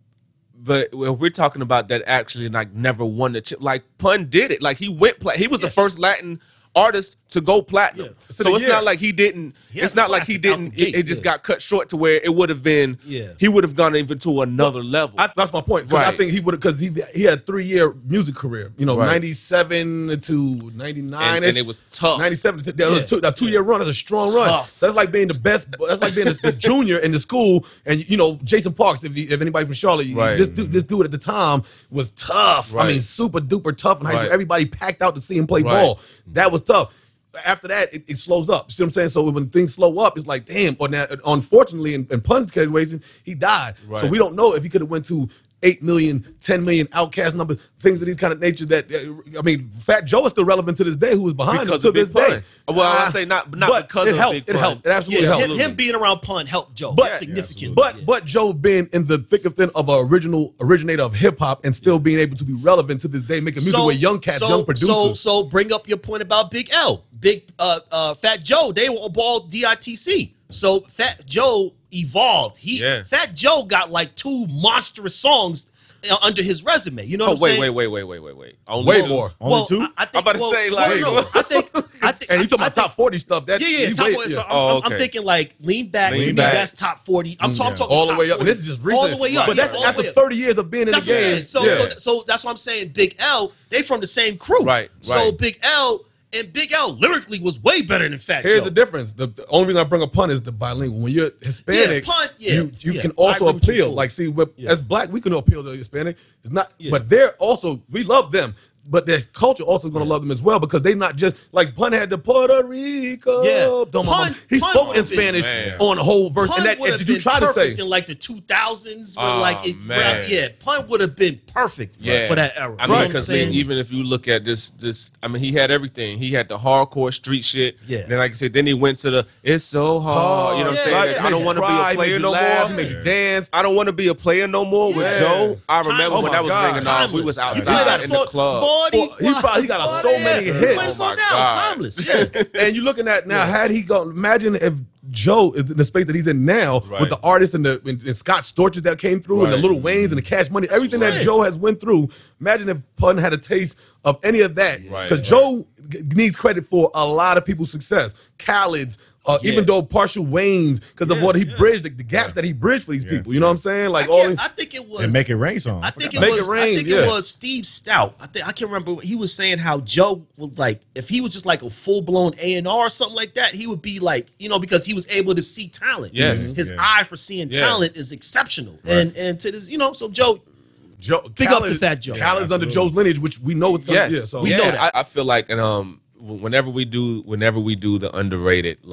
but we're talking about that actually like never won the chip. Like Pun did it. Like he went, pla- he was yeah. the first Latin artist to go platinum. Yeah. So, so it's yeah. not like he didn't. He it's not like he didn't. It, it just yeah. got cut short to where it would have been. Yeah. He would have gone even to another well, level. I, that's my point. Right. I think he would have because he he had a three year music career. You know, right. ninety-seven to ninety-nine, and, and it was tough. ninety-seven to yeah. two, that two year run is a strong run. Tough. So that's like being the best. That's like being the, the junior in the school. And you know, Jason Parks. If, you, if anybody from Charlotte, right. this dude, this dude at the time was tough. Right. I mean, super duper tough. And right. everybody packed out to see him play right. ball. That was tough. After that, it, it slows up. You see what I'm saying? So when things slow up, it's like, damn. Or now, unfortunately, in, in Pun's situation, he died. Right. So we don't know if he could have went to eight million, ten million, Outcast numbers, things of these kind of nature that, I mean, Fat Joe is still relevant to this day, who was behind because him to this Pun. day. Well, uh, I say not, not but because it of helped. Big It Pun. helped. It absolutely yeah, helped. Him, him being around Pun helped Joe. But, significantly. But, yeah. but Joe being in the thick of thin of an original originator of hip hop and still being able to be relevant to this day, making music so, with young cats, so, young producers. So, so bring up your point about Big L. Big uh, uh, Fat Joe, they were all D I T C. So Fat Joe evolved. He yeah. Fat Joe got like two monstrous songs uh, under his resume. You know oh, what I'm wait, saying? wait, wait, wait, wait, wait, wait. Only way more. Well, Only two? I, I think, I'm about to well, say, like, no, no, I think, I think, and you talking I about think, top forty stuff? That yeah, yeah, he top way- forty. So yeah. I'm, Oh, I'm- okay. I'm thinking like Lean Back. Lean Lean Back. That's top forty. I'm talking, Yeah. talking all the top way up. forty. And this is just recent. All the way up. But that's yeah, all the after way up. thirty years of being in That's the what I'm game. saying. So, yeah. so, so that's what I'm saying. Big L, they from the same crew. Right, So right. Big L and Big L lyrically was way better than Fat Here's Joe. the difference. The, the only reason I bring a Pun is the bilingual. When you're Hispanic, Yeah, Pun, yeah, you you yeah. can I also agree with you appeal. fully. Like, see, with, Yeah. as black, we can appeal to Hispanic. It's not, Yeah. but they're also we love them. But their culture also going to love them as well because they not just like Pun had the Puerto Rico. Yeah. Don't Pun- he Pun spoke in would've been- Spanish Man. on the whole verse. Pun And that would and have did you been try to say? perfect in like the two thousands. Where Oh, like it, man. yeah, Pun would have been perfect Yeah. for that era. I You know mean, what because I'm saying? even if you look at this, this, I mean, he had everything. He had the hardcore street shit. Yeah. Then, like I said, then he went to the it's so hard. You know what I'm Yeah, saying? yeah. I don't want to be Cry, a player made you no laugh, more. made you dance. I don't want to be a player no more with Yeah. Joe. I remember Timeless. when Oh that was my God. ringing off. We Timeless. was You outside play that in the song, club. Body Well, he probably- he got Body, so many yeah. hits. Play the Oh song my now, it's God. timeless. Yeah. And you're looking at now, had he gone, imagine if Joe is in the space that he's in now Right. with the artists and the and, and Scott Storches that came through and the Right. Little Waynes and the Cash Money, everything what I'm that saying. Joe has went through. Imagine if Pun had a taste of any of that. Right, Because right. Joe g- needs credit for a lot of people's success. Khaled's, uh, Yeah. even though partial Wayne's, because of Yeah, what he yeah. bridged, the, the gaps that he bridged for these Yeah. people. You know what I'm saying? I, Like all. can't- I think it was. And Make It Rain song. I think it Make was. It Rain, I think yeah. it was Steve Stout. I think I can't remember. He was saying how Joe was like, if he was just like a full blown A and R or something like that, he would be like, you know, because he was able to see talent. Yes. his Yeah. eye for seeing Yeah. talent is exceptional. And and to this, you know, so Joe, Joe, Big up to Khaled's- Fat Joe. Khaled's under Absolutely. Joe's lineage, which we know it's gonna, Yes, yeah. So We yeah, know that. I, I feel like, and um, whenever we do, whenever we do the underrated, like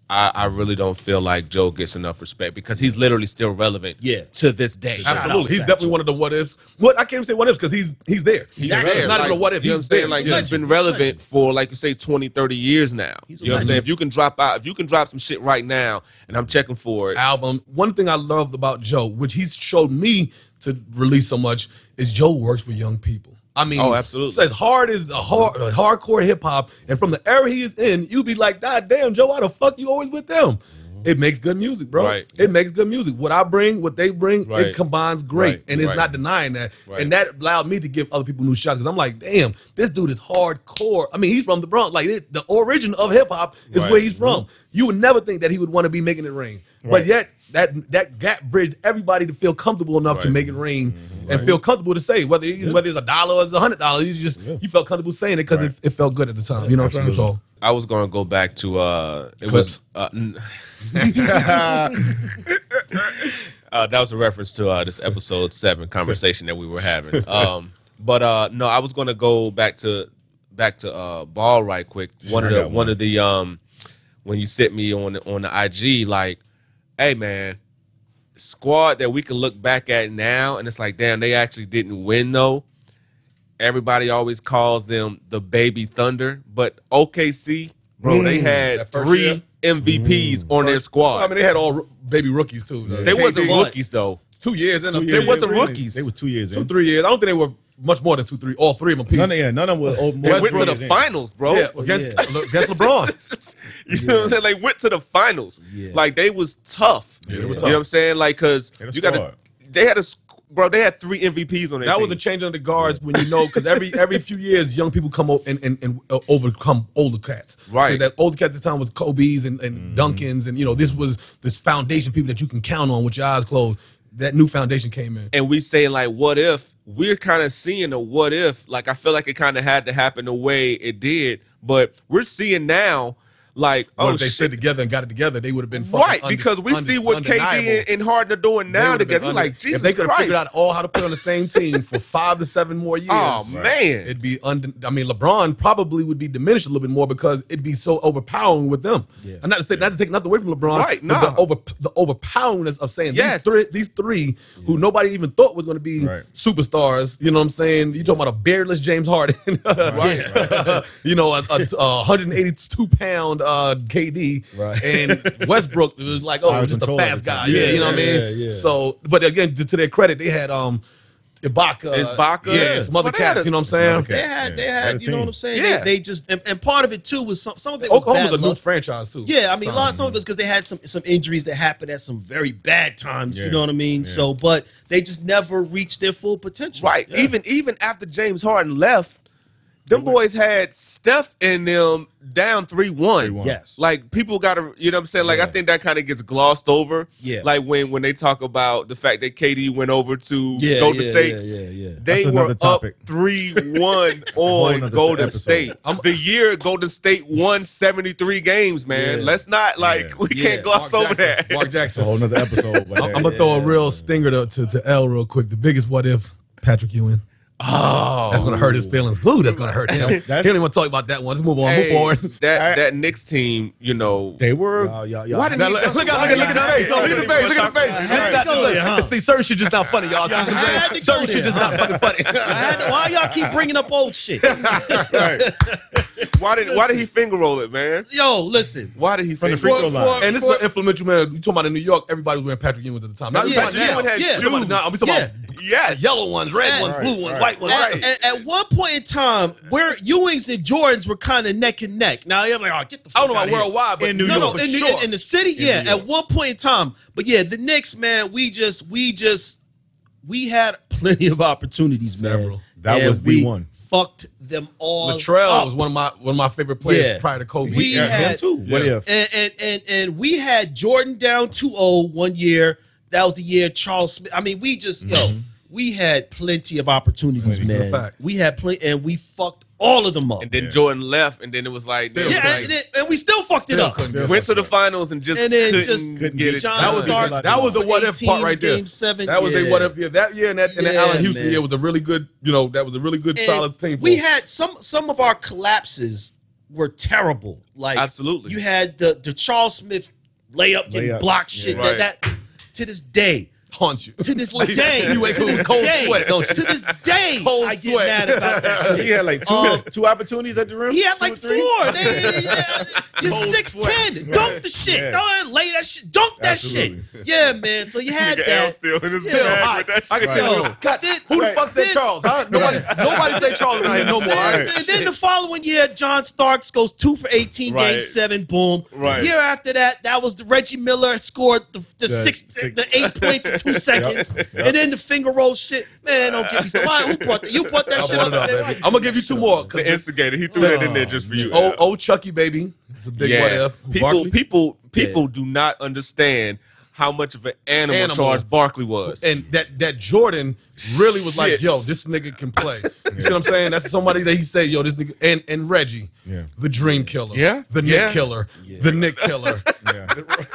I, I really don't feel like Joe gets enough respect because he's literally still relevant Yeah. to this day. Absolutely, he's definitely one of the what ifs. What I can't even say what ifs because he's he's there. He's Exactly. there. Not Like, even a what if. You know what I'm He's saying? there. Like Yeah. he's been relevant for like you say twenty, thirty years now. He's a You know what I'm saying? legend. If you can drop out, if you can drop some shit right now, and I'm checking for it. album. One thing I loved about Joe, which he's showed me to release so much, is Joe works with young people. I mean, Oh, absolutely. it's as hard as a hard, a hardcore hip hop, and from the era he is in, you be like, God damn, Joe, why the fuck you always with them? It makes good music, bro. Right. It makes good music. What I bring, what they bring, Right. it combines great, Right. and it's Right. not denying that. Right. And that allowed me to give other people new shots because I'm like, damn, this dude is hardcore. I mean, he's from the Bronx. Like it, the origin of hip hop is Right. where he's from. You would never think that he would want to be making it rain, but Right. yet that that gap bridged everybody to feel comfortable enough to Right. make it rain and feel comfortable to say whether whether it's a dollar or it's a hundred dollars. You just you felt comfortable saying it because Right. it, it felt good at the time. You know what I'm saying? So I was gonna go back to uh, it Clips. was uh, n- uh, that was a reference to uh, this episode seven conversation that we were having. Um, but uh, no, I was gonna go back to back to uh, ball right quick. One I of the got one one. of the um, when you sent me on the, on the I G, like, hey man, squad that we can look back at now, and it's like, damn, they actually didn't win though. Everybody always calls them the Baby Thunder, but O K C, bro, they had That first three year? M V Ps on their squad. I mean, they had all roo- baby rookies too. though. they wasn't K D, rookies though. it's two years in. Two them. years They wasn't wasn't in. rookies. They were two years Two in. three years. I don't think they were much more than two three. All three of them. Piece. None of yeah, none of them were old, They more went to than the two years in. finals, bro. Yeah, against yeah. against LeBron. You know what I'm saying? Like went to the finals. Yeah. Like they was tough. Yeah, they were You tough. know what I'm saying? Like because They had a you got to. squad. They had a squ- bro. They had three M V Ps on their That team. was the change of the guards when you know because every every few years young people come o- and and, and uh, overcome older cats. Right. So that older cats at the time was Kobe's and, and Duncans and you know this was this foundation people that you can count on with your eyes closed. That new foundation came in. and we saying like, what if we're kind of seeing a what if? Like I feel like it kind of had to happen the way it did, but we're seeing now. Like, What oh if they shit. stayed together and got it together? They would have been fucking Right, unde- because we unde- see what K D undeniable. and, and Harden are doing They now would've been together. You're under- like, Jesus if they could have Christ. figured out all how to play on the same team for five to seven more years, Oh, man. it'd be. Unde- I mean, LeBron probably would be diminished a little bit more because it'd be so overpowering with them. Yeah. And not to say not to take nothing away from LeBron, Right, but the nah. over the overpoweringness of saying Yes. these three, these three who nobody even thought was going to be Right. superstars. You know what I'm saying? You talking about a beardless James Harden, Right, you know, a, a, a one hundred eighty-two pound uh, K D, Right. and Westbrook was like, oh, Out of just a control at fast the guy. time. Yeah, Yeah, you know what I yeah, mean? yeah, yeah. So, but again, to, to their credit, they had um Ibaka, Ibaka, yeah, yeah. some other But they had cats. a- You know what I'm saying? Okay. They had, they Yeah, had, had a you know what team. I'm saying? Yeah. They, they just, and, and part of it too was some, some of it was Oklahoma's bad a new luck. franchise too. Yeah, I mean, a lot So, some of it's because they had some some injuries that happened at some very bad times. You Yeah. know what I mean? Yeah. So, but they just never reached their full potential. Right. Yeah. Even even after James Harden left, them boys had Steph in them down three one. three one. Yes. Like people gotta, you know what I'm saying? Like I Yeah. think that kind of gets glossed over. Yeah. Like when when they talk about the fact that K D went over to yeah, Golden yeah, State. Yeah, yeah, yeah. They That's were another up topic. three one on nother Golden episode. State. I'm- the year Golden State won seventy-three games, man. Yeah. Let's not like Yeah. we Yeah. can't gloss Mark over Jackson, that. Mark It's a Jackson. whole nother episode. but I'm, that- I'm gonna throw a Yeah. real stinger to, to to L real quick. The biggest what if Patrick Ewing. Oh, That's gonna hurt his feelings. Ooh, that's gonna hurt him. he That's- don't even want to talk about that one. Let's move on. Hey, Move forward. that I- that Knicks team, you know, they were. Y'all, y'all, y'all. Why did Now, he- look, look at look at look at the face. Look at the face. Look at the face. I had Look to at go the- there, huh? look. See, certain shit just not funny, y'all. I had to go Certain there, shit just huh? not fucking funny. I had to- why y'all keep bringing up old shit? why did why did he finger roll it, man? Yo, listen. Why did he From the finger free roll throw it? line. And this is an influential man. You talking about in New York? Everybody was wearing Patrick Ewings at the time. Not Yeah, Patrick yeah, Ewing had yeah. shoes. Nah, we talking Yeah. about Yes, yellow ones, red And- ones, Right, blue ones, right. white ones. At, Right. at, at one point in time, where Ewings and Jordans were kind of neck and neck. Now you're like, oh, get the fuck I don't know outta about here. worldwide, but In New no, York. no, for in, the- sure. in the city, yeah. New At York. one point in time, but yeah, the Knicks, man, we just, we just, we had plenty of opportunities, man. Several. That And was the we one. Fucked them all. Latrell up. was one of my one of my favorite players Yeah. prior to Kobe. We Yeah, had- him too. What Yeah. if? and and and and we had Jordan down two oh one year. That was the year Charles Smith. I mean, we just yo, we had plenty of opportunities, Plenty. This is a man. fact. We had plenty, and we fucked all of them up. And then Yeah. Jordan left, and then it was like, Still it was yeah, like and, it- and we still fucked it Still up. couldn't Still went to the fucked up. finals and just And then couldn't, just get couldn't get it. John That was the, Starks that was the what if part eighteen, right there. Game seven, That was yeah. the what if. Yeah, that year and that and that Yeah, Allen Houston man. year was a really good. You know, that was a really good And solid team. For we him. had some some of our collapses were terrible. Like Absolutely. you had the the Charles Smith layup getting Layups, block shit. yeah. That, that to this day. Haunts you. To this day, You wait till to it's this cold day, sweat, don't you? To this day, Cold I get sweat. mad about that shit. He had like two Um, two opportunities at the rim. He had two like or three? four. They- yeah, You're Cold six ten. sweat. Dunk Right. the shit. Yeah. Go ahead, lay that shit. Dunk that Absolutely. shit. Yeah, man. So you had Nigga L that. still in his Yeah. bag Hot. with that I shit. can see Yo, it. God, then- who the Right. fuck said then- Charles? Huh? Nobody, nobody say Charles around here no more. All right? And then the following year, John Starks goes two for eighteen, Right. game seven, boom. Right. Year after that, that was the Reggie Miller scored the, the, The six, six- the eight points in two seconds, and then the finger roll shit. Man, don't give me some. Why, who brought that? You brought that I shit brought up, it up, man. baby. I'm gonna give you two more. 'cause The instigator. He threw that in there just for you. Oh, Al. oh, Chucky, baby. It's a big what yeah. if. People, Barkley? people, people do not understand how much of an animal, Animal. Charles Barkley was. And that that Jordan really was like, Shit. yo, this nigga can play. You see what I'm saying? That's somebody that he said, yo, this nigga, and and Reggie, Yeah. the Dream Killer, Yeah. the Nick Yeah. Killer, the Nick Killer, Yeah.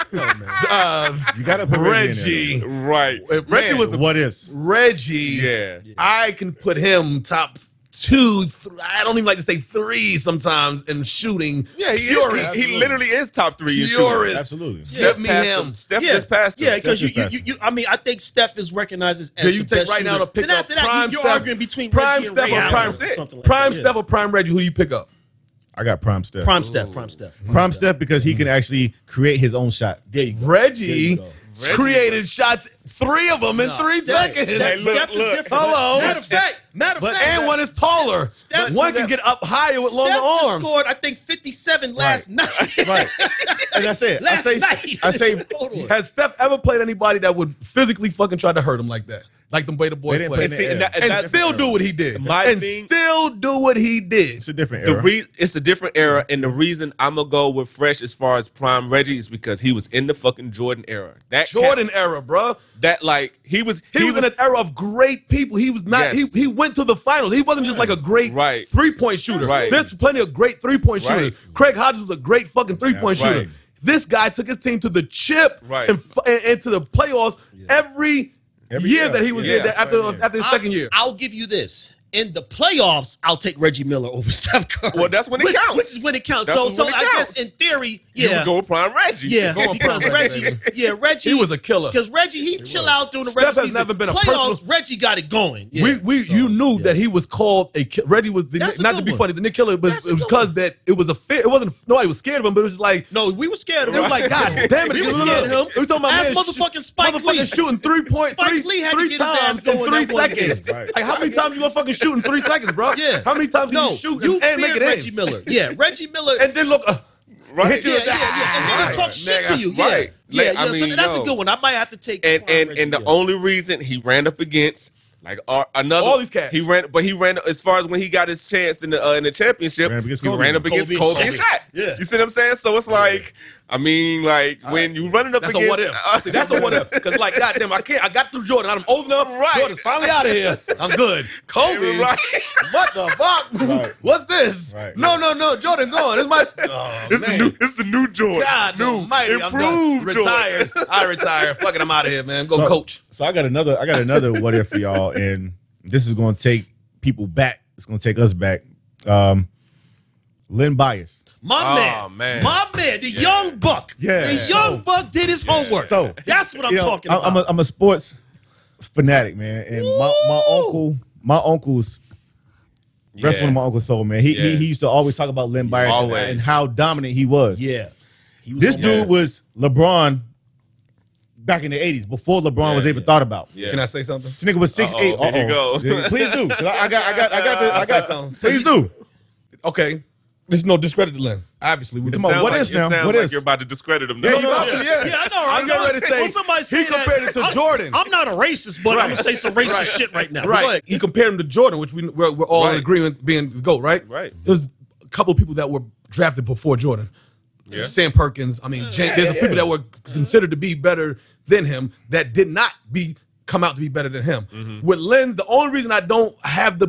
uh, You gotta put Reggie. Reggie, right. Uh, Reggie man. was the What ifs? Reggie. yeah. I can put him top two. Th- I don't even like to say three sometimes in shooting. Yeah, he, Purist. he, he literally is top three in shooting. Purist. Absolutely. Steph Steph me passed him. him. Steph Yeah. just passed him. Yeah, because you, Steph you, just you, passed you, I mean, I think Steph is recognized as Yeah, the you take best right now shooter. to pick Then up after that, prime you, you're Steph, arguing between prime Reggie and Steph Ray or Allen prime or something like prime that. Steph or prime Reggie. Who do you pick up? I got prime Steph. Prime Steph, prime Steph. Prime Steph because he can actually create his own shot. There you go. Reggie go. Reggie created was- shots, three of them in Nah, three Steph- seconds. Steph, Hey, look, Steph is look. different. Hello. Matter of fact, matter of But fact, and one is taller. Steph- one can get up higher with longer Steph just arms. scored, I think, fifty-seven last Right. night. Right. And that's it. I Last say night. I say Hold on. Has Steph ever played anybody that would physically fucking try to hurt him like that? Like the way the boys They didn't play. play in the See, and air. that- and And that's- still do what he did. My and thing- still do what he did. it's a different The era. re- it's a different era, and the reason I'm gonna go with Fresh as far as prime Reggie is because he was in the fucking Jordan era. That Jordan cat- era, bro. that like he was He, was, in an era of great people. He was not. Yes. He he went to the finals. He wasn't just like a great Right. three point shooter. Right. There's plenty of great three point Right. shooters. Craig Hodges was a great fucking three point Yeah, shooter. right. This guy took his team to the chip Right. and, f- and, and to the playoffs every, Every year year. that he was Yeah. there after Right. after his I'll- second year. I'll give you this. In the playoffs, I'll take Reggie Miller over Steph Curry. Well, that's when it which, counts. Which is when it counts. That's so, when so it I counts. guess in theory, You yeah, would go with prime Reggie. yeah, Go on, because Prime Reggie, Reggie. yeah, Reggie, He was a killer. Because Reggie, he chill out during the Steph regular has season. never been a playoffs. personal- Reggie got it going. Yeah. we we So, you knew yeah. that he was called a ki- Reggie was the, That's a not to good be one. funny the Nick Killer, but That's a it was good because one. that it was a fear. It wasn't nobody was scared of him, but it was just like No, we were scared of it him. was like God damn it, We look, were look, scared of him. look. We talking about Ask man, motherfucking shoot- Spike motherfucking Lee. shooting three point Spike three, Lee had to three get his ass times in going three that one seconds. game. Right. Like how many times you gonna fucking shoot in three seconds, bro? Yeah. How many times can No, you shoot you and make feared it Reggie in? Miller. Yeah, Reggie Miller. And then look, uh, Right. hit you yeah, with yeah, that. yeah. And then he Right. talk shit to Nigga, you. Yeah, right. yeah, Like, yeah. I so mean, that's yo. a good one. I might have to take. and prime and Reggie and the Miller. only reason he ran up against like uh, another All these cats. he ran, but he ran as far as when he got his chance in the uh, in the championship. Ran up against he Kobe. ran up against Kobe Kobe, and and Shaq. shot. Yeah. You see what I'm saying? So it's like, I mean, like when you running up That's against a what if. See, that's a what if. Because like, goddamn, I can't. I got through Jordan. I'm old enough. Right. Jordan's finally out of here. I'm good. Kobe. Right. What the fuck? Right. What's this? Right. No, no, no. Jordan gone. It's my. Oh, It's the man. new, it's the new Jordan. God new, almighty. I'm done. improved Jordan. Retired. I retire. Fuck it. I'm out of here, man. Go So- coach. So I got another. I got another what if for y'all, and this is going to take people back. It's going to take us back. Um, Len Bias. My Oh, man, man. my man, the young buck. Yeah. The young buck did his homework. So That's what I'm you know, talking I- about. I'm a, I'm a sports fanatic, man, and my, my Woo! uncle, my uncle's. That's Yeah. one of my uncle's soul, man. He, Yeah. he he used to always talk about Len Bias and, Always. and how dominant he was. yeah. He was This on- dude was LeBron back in the eighties before LeBron was Yeah, even yeah. thought about. Yeah. Can I say something? This nigga was six eight. Uh-oh, here you go. Please do. 'Cause I, I got I got I got the, I I'll say got something. please do. Okay. This is no discredit to Len. Obviously, we It Come on, sounds what like, is it now? sounds What like is? you're about to discredit him. Yeah, now. you about to, yeah. Yeah, I know. Right? I'm getting ready to say When somebody he say compared that, it to I'm- Jordan. I'm not a racist, but I'm gonna say some racist shit right now. Go Right. ahead. He compared him to Jordan, which we we're, we're all in Right. agreement being the GOAT, right? Right. There's a couple of people that were drafted before Jordan. Yeah. Sam Perkins. I mean, James, there's people that were considered to be better than him that did not be come out to be better than him. Mm-hmm. With Lenz, the only reason I don't have the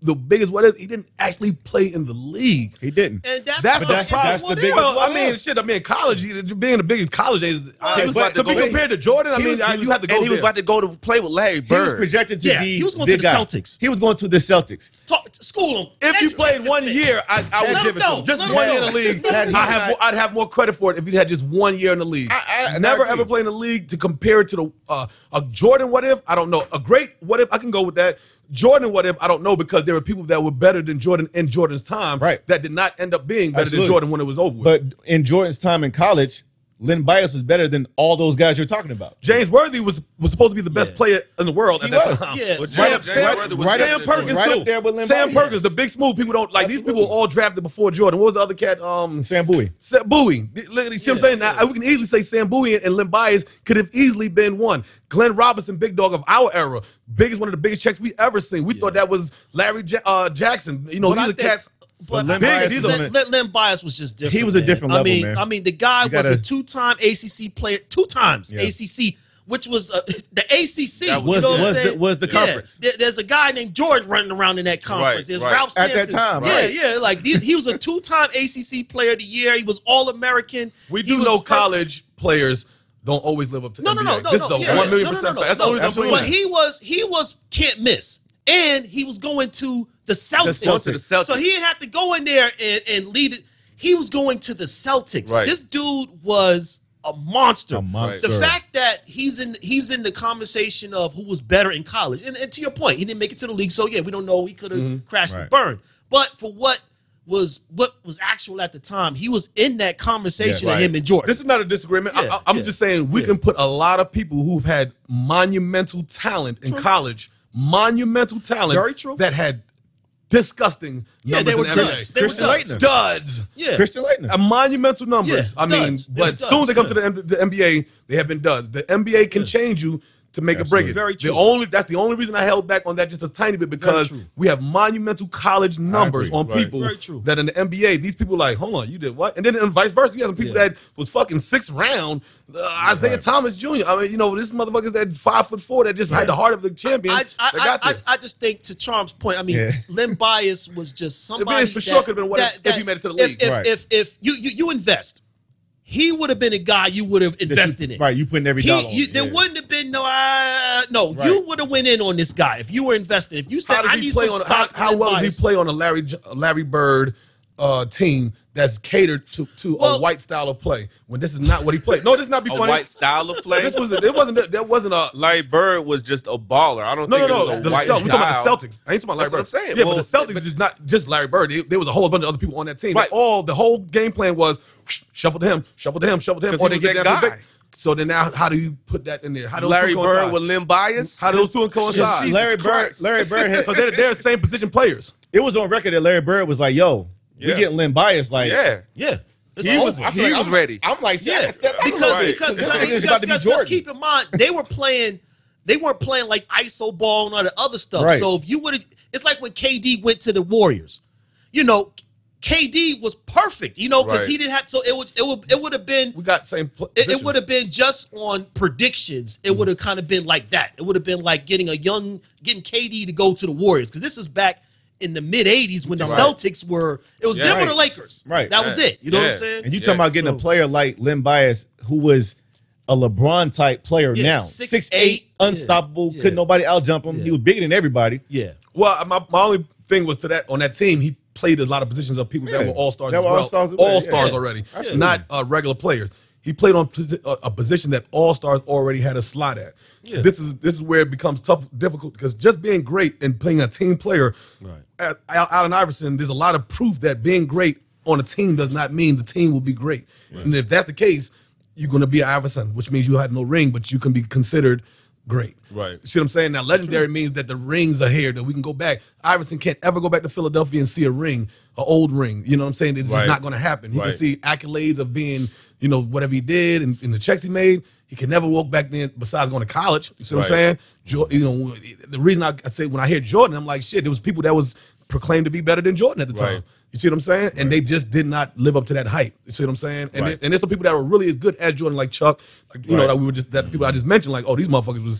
the biggest what if, he didn't actually play in the league. He didn't. And that's, That's fine. the that's- problem. that's the What biggest if? Well, I what mean, if. shit. I mean, college, you- being the biggest college is uh, He was about to to be go- compared to Jordan. I He mean, was- I- he you was- have to go and he was there. about to go to play with Larry He was Bird. projected to Yeah, be he was going the to the guy. Celtics. He was going to the Celtics. Talk, school him. If you Educate played this one man. year, I, I would Let give him it to know. him. Just Let one him year in know. the league, Let him I have know. more, I'd have more credit for it if he had just one year in the league. I- I- I Never agree. ever played in the league to compare it to the uh, a Jordan. What if? I don't know. A great what if? I can go with that. Jordan, what if? I don't know because there were people that were better than Jordan in Jordan's time, Right. that did not end up being better Absolutely. than Jordan when it was over with. But in Jordan's time in college, Len Bias was better than all those guys you're talking about. James Worthy was was supposed to be the best Yeah. player in the world at He that was. time. Yeah. Well, Sam, James Sam, Worthy was right Sam up- Perkins right too. up there with Len Sam Bias. Perkins, the big smooth people don't like. These Absolutely. people were all drafted before Jordan. What was the other cat? Um, Sam Bowie. Sam Bowie. Look, you see what I'm Yeah, saying? Now, we can easily say Sam Bowie and Len Bias could have easily been one. Glenn Robinson, big dog of our era, biggest one of the biggest checks we ever seen. We thought that was Larry Ja- uh, Jackson. You know, But I these are think- cats. But Len big, Bias these was are- on Len, it. Len, Len Bias was just different. He was a man. different I level, mean, man. I mean, the guy You was gotta- a two-time A C C player, two times Yeah. A C C, which was uh, the A C C. That was- you know what I'm was the- saying? was the Yeah. conference. There- there's a guy named Jordan running around in that conference. Right, There's right. Ralph At Sampson. that time, yeah, right. yeah. Like these, he was a two-time A C C player of the year. He was All-American. We He do was know first- college players don't always live up to No, N no, B A. no, no, This no. is a yeah, one million no, no, percent no, fact. That's the no, only reason I'm absolutely. saying But that. he was he was can't miss, and he was going to the Celtics. Celtics. To the Celtics. So he didn't have to go in there and, and lead it. He was going to the Celtics. Right. This dude was a monster. A monster. The fact that he's in he's in the conversation of who was better in college, and, and to your point, he didn't make it to the league. So yeah, we don't know. He could have crashed and Right. burned. But for what was what was actual at the time, he was in that conversation Yeah, of right. him and Jordan. This is not a disagreement. I, Yeah, I, I'm yeah. just saying we Yeah. can put a lot of people who've had monumental talent in college, monumental talent Very true. that had disgusting Yeah, numbers they were in the N B A. duds. They were Christian duds. Leitner. Duds. Yeah. Christian Leitner. A monumental numbers. Yeah, I mean, duds. They were but as soon as they come duds, to the, N- the N B A, they have been duds. The N B A can change you to make or break Absolutely. it. Very The true. only that's the only reason I held back on that just a tiny bit because true. we have monumental college numbers agree. on Right. people Very true. that in the N B A, these people like, hold on, you did what? And then and vice versa, you have some people Yeah. that was fucking sixth round, uh, Isaiah Right. Thomas Junior I mean, you know, this motherfuckers that five foot four that just had the heart of the champion. I, I, that got I, I, there. I just think to Charm's point, I mean, Yeah. Len Bias was just somebody for that, sure could've been what that- if- if that- he made it to the if- league. If, Right. if, if you, you you invest, he would have been a guy you would have That you- invested in. Right, you putting every He, dollar on you, it, there yeah. wouldn't have been no, uh, no. Right. You would have went in on this guy if you were invested. If you said, How does "I he need play some on? How, stock how in well does Bias." he play on a Larry J- Larry Bird uh, team that's catered to, to a Well- white style of play? When this is not what he played. No, this is not be A funny. white style of play. This was it wasn't there wasn't a Larry Bird was just a baller. I don't no no think it no was a the white Celt- we talking style. about the Celtics. I ain't talking about Larry That's what Bird. I'm saying. Yeah, Well, but the Celtics but- is not just Larry Bird. There- There was a whole bunch of other people on that team. Right. They all the whole game plan was shuffle to him, shuffle to him, shuffle to him, 'Cause or he they was get that down to the guy. big. So then now, how do you put that in there? How do those Larry two Bird coincide? with Len Bias. How do those two coincide? Jesus Larry Bird. Christ. Larry Bird had, Because they're, they're the same position players. it was on record that Larry Bird was like, "Yo, we Yeah. getting Len Bias." Like, Yeah, Yeah, It's he was. over. He was I'm, ready. I'm like, see, I Yeah, can step out because Right. because This I mean, nigga's just, about to be just- just Jordan. keep in mind they were playing, they weren't playing like iso ball and all the other stuff. Right. So if you would have, it's like when K D went to the Warriors, you know, K D was perfect, you know, because Right. he didn't have. So it would it would it would have been We got same. Pl- it, it positions. would have been just on predictions. It would have kind of been like that. It would have been like getting a young, getting K D to go to the Warriors because this is back in the mid eighties when the Right. Celtics were. It was Yeah. them or the Right. Lakers. Right. That was Yeah. it. You know what Yeah. I'm saying? And you Yeah, talking about getting so- a player like Len Bias, who was a LeBron type player Yeah, now, six, six eight, eight, unstoppable, yeah. couldn't nobody out jump him. Yeah. He was bigger than everybody. yeah. Well, my, my only thing was to that on that team, he played a lot of positions of people that Yeah. were all stars That as were well. all-stars as well, All stars yeah. already, Absolutely. not uh, regular players. He played on posi- a, a position that all stars already had a slot at. Yeah. This is this is where it becomes tough, difficult because just being great and playing a team player, Right. as Al- Allen Iverson, there's a lot of proof that being great on a team does not mean the team will be great. And if that's the case, you're going to be Iverson, which means you had no ring, but you can be considered great. Right. See what I'm saying? Now, legendary means that the rings are here, that we can go back. Iverson can't ever go back to Philadelphia and see a ring, an old ring. You know what I'm saying? It's Right. just not going to happen. He Right. can see accolades of being, you know, whatever he did and, and the checks he made. He can never walk back then besides going to college. You see what I'm Right. saying? Jo- you know, the reason I, I say when I hear Jordan, I'm like, shit, there was people that was proclaimed to be better than Jordan at the time. Right. You see what I'm saying? And they just did not live up to that hype. You see what I'm saying? And, Right. and there's some people that were really as good as Jordan, like Chuck, like, you know, Right. that we were just that people I just mentioned, like, oh, these motherfuckers was,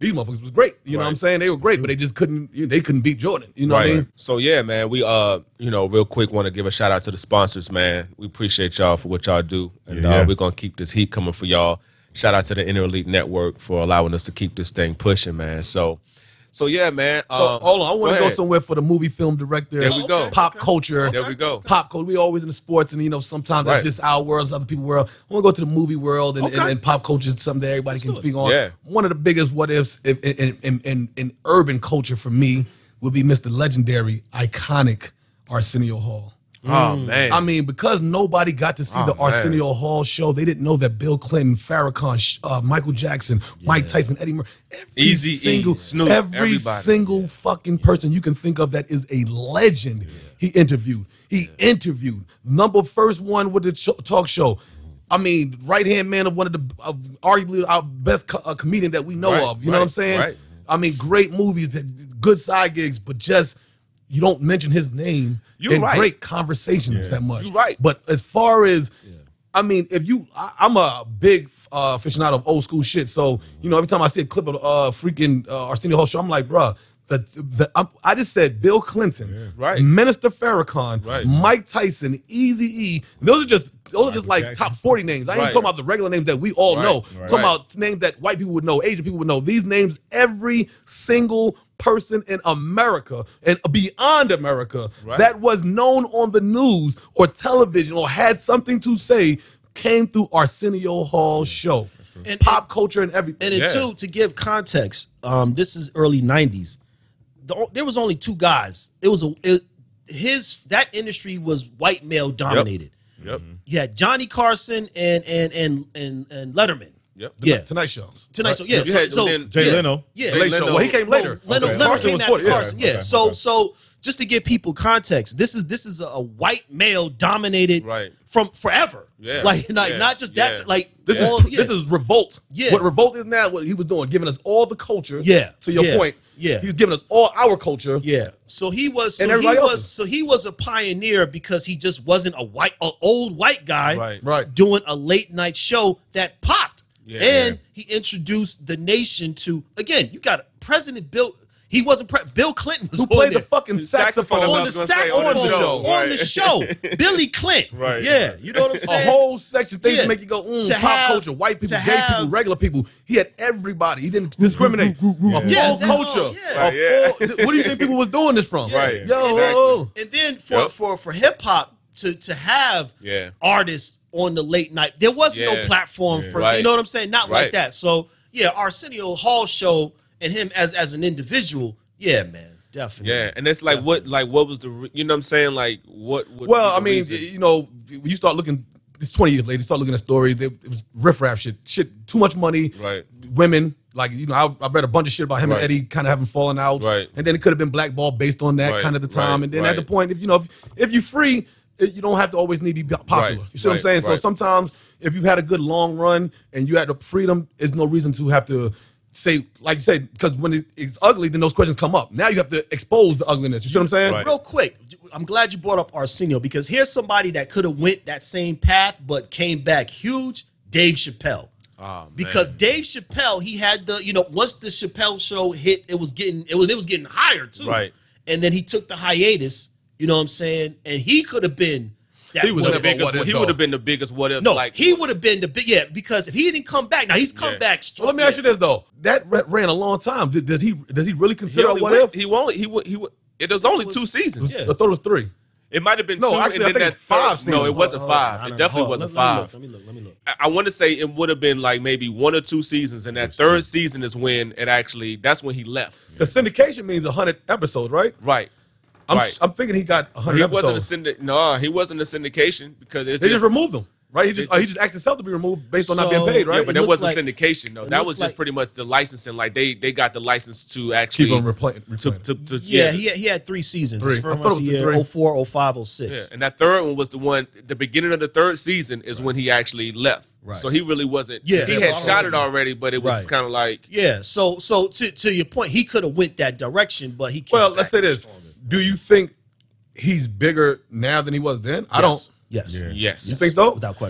these motherfuckers was great. You know what I'm Right. saying? They were great, but they just couldn't. You know, they couldn't beat Jordan. You know what I mean? So yeah, man, we uh, you know, real quick want to give a shout out to the sponsors, man. We appreciate y'all for what y'all do, and Yeah, uh, yeah. we're gonna keep this heat coming for y'all. Shout out to the Inner Elite Network for allowing us to keep this thing pushing, man. So, so yeah, man. So um, hold on, I want to go ahead. somewhere for the movie film director. There we go. Pop culture. There we go. Pop culture. We always in the sports, and you know sometimes that's Right. just our world, it's other people's world. I want to go to the movie world, and, and, Okay. and pop culture is something that everybody can speak on. Yeah. One of the biggest what ifs in, in, in, in, in urban culture for me would be Mister Legendary, iconic Arsenio Hall. Oh man. I mean, because nobody got to see Oh, the man. Arsenio Hall show, they didn't know that Bill Clinton, Farrakhan, Sh- uh, Michael Jackson, Mike Tyson, Eddie Murphy, every Eazy-E, single, Snoop, every everybody. single fucking person you can think of that is a legend. He interviewed. He interviewed. Number first one with the ch- talk show. I mean, right hand man of one of the uh, arguably our best co- uh, comedian that we know Right, of. You know what I'm right, saying? right. I mean, great movies, that- good side gigs, but just you don't mention his name You're in right. great conversations that much. You're right. But as far as, I mean, if you, I, I'm a big uh, aficionado of old school shit. So, you know, every time I see a clip of uh, freaking uh, Arsenio Hall show, I'm like, bruh, the, the, I'm, I just said Bill Clinton, Right. Minister Farrakhan, Right. Mike Tyson, Eazy-E. Those are just, those are just Michael like Jackson. top forty names. I ain't Right. talking about the regular names that we all Right. know. Right. talking Right. about names that white people would know, Asian people would know. These names, every single person in America and beyond America Right. that was known on the news or television or had something to say came through Arsenio Hall's show. And- Pop culture and everything. And then Yeah. two, to give context, um, this is early nineties. The, o- there was only two guys. It was a it, his that industry was white male dominated. Yep. You had Johnny Carson and and and and, and Letterman. Yep. Yeah, Tonight shows. tonight. So yeah, You so, had- so then Jay yeah, Leno. Yeah, Jay Late show. Leno. Well, he came later. No, Leno, Okay. Leno Carson came was after forty, yeah. Carson. Yeah. Okay, So okay. so just to give people context, this is this is a white male dominated Right. from forever. Yeah. Like not, Yeah. not just that. Yeah. Like This all, is yeah. this is revolt. Yeah. What revolt is now, what he was doing, giving us all the culture. Yeah. To your Yeah. point. Yeah. He's giving us all our culture. Yeah. So he was so And he everybody was else's. so he was a pioneer because he just wasn't a white a old white guy Right. Right. doing a late night show that popped. Yeah. And he introduced the nation to again, you got President Bill he wasn't pre- Bill Clinton was Who on played the there. fucking The saxophone, saxophone I on was the gonna say, saxophone on the show. on Right. the show. Billy Clint. Right. Yeah. You know what I'm A saying? whole section things Yeah. to make you go, mm, To pop have- culture, white people, to gay people, have- regular people. He had everybody. He didn't discriminate. A Yeah, full that's culture. all, yeah. A Right, yeah. full- what do you think people was doing this from? Right. Yo, Exactly. And then for Yep. for for hip hop to to have Yeah. artists on the late night, there was no Yeah. platform for Right. you know what I'm saying, not Right. like that. So yeah, Arsenio Hall show and him as as an individual, yeah, man, definitely. Yeah, and it's like what, like what was the, re- you know what I'm saying, like what? what Well, was I the mean, reason? you know, when you start looking, it's twenty years later, you start looking at stories, they, it was riffraff shit. Shit, too much money. Right. Women. Like, you know, I, I read a bunch of shit about him Right. and Eddie kind of having fallen out. Right. And then it could have been blackballed based on that Right, kind of the time. right, and then right. at the point, if you know, if, if you're free, it- you don't have to always need to be popular. Right, You see what I'm right, saying? So right. sometimes if you've had a good long run and you had the freedom, there's no reason to have to say, like you said, because when it, it's ugly, then those questions come up. Now you have to expose the ugliness. You see what I'm saying? Right. Real quick, I'm glad you brought up Arsenio because here's somebody that could have went that same path but came back huge, Dave Chappelle. Oh, man. Because Dave Chappelle, he had the, you know, once the Chappelle show hit, it was getting it was it was getting higher too. Right. And then he took the hiatus, you know what I'm saying? And he could have been that He was the never biggest, what if, he though. would have been the biggest what if. no, like he would have been the big yeah, because if he didn't come back, now he's come Yeah. back So strong. let me ask you this though: that ra- ran a long time. Did- Does he does he really He consider only what went- if? he only he would he would. It was only two seasons. Yeah. I thought it was three. It might have been No, two. actually, I and then think that it's five third- No, seasons. it wasn't Hold on, five. I It don't definitely know. wasn't Let me look, five. Let me look. Let me look. I, I want to say it would have been like maybe one or two seasons, and that third season is when it actually. That's when he left. The syndication means hundred episodes, right? Right. I'm Right. I'm thinking he got hundred He wasn't a episodes. syndi- No, he wasn't a syndication because it's They just, just removed him, right? He just They oh, he just- just asked himself to be removed based on not So- being paid, right? Yeah, but It that looks wasn't like- syndication though. it That looks was just like- pretty much the licensing. Like they they got the license to actually keep on replaying. to, replaying. to, to Yeah, he had, he had three seasons. Three. His I first thought it was the year, three. oh four, oh five, oh Yeah, six. and that third one was the one. The beginning of the third season is when he actually left. Right. So he really wasn't. Yeah. he Yeah, had so I shot don't it know. already, but it was Right. kind of like Yeah, so so to to your point, he could have went that direction, but he came Well, back let's say this: stronger. do you think he's bigger now than he was then? I don't. Yes. Yeah. yes. You think so? Without question.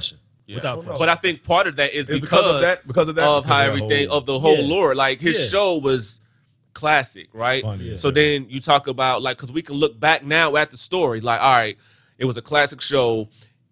Yeah. Without question. But I think part of that is It's because, because of that- because of that? how Because of that everything whole- of the whole Yeah. lore. Like his Yeah. show was classic, right? Funny, yeah. So then you talk about like because we can look back now at the story, like all right, it was a classic show.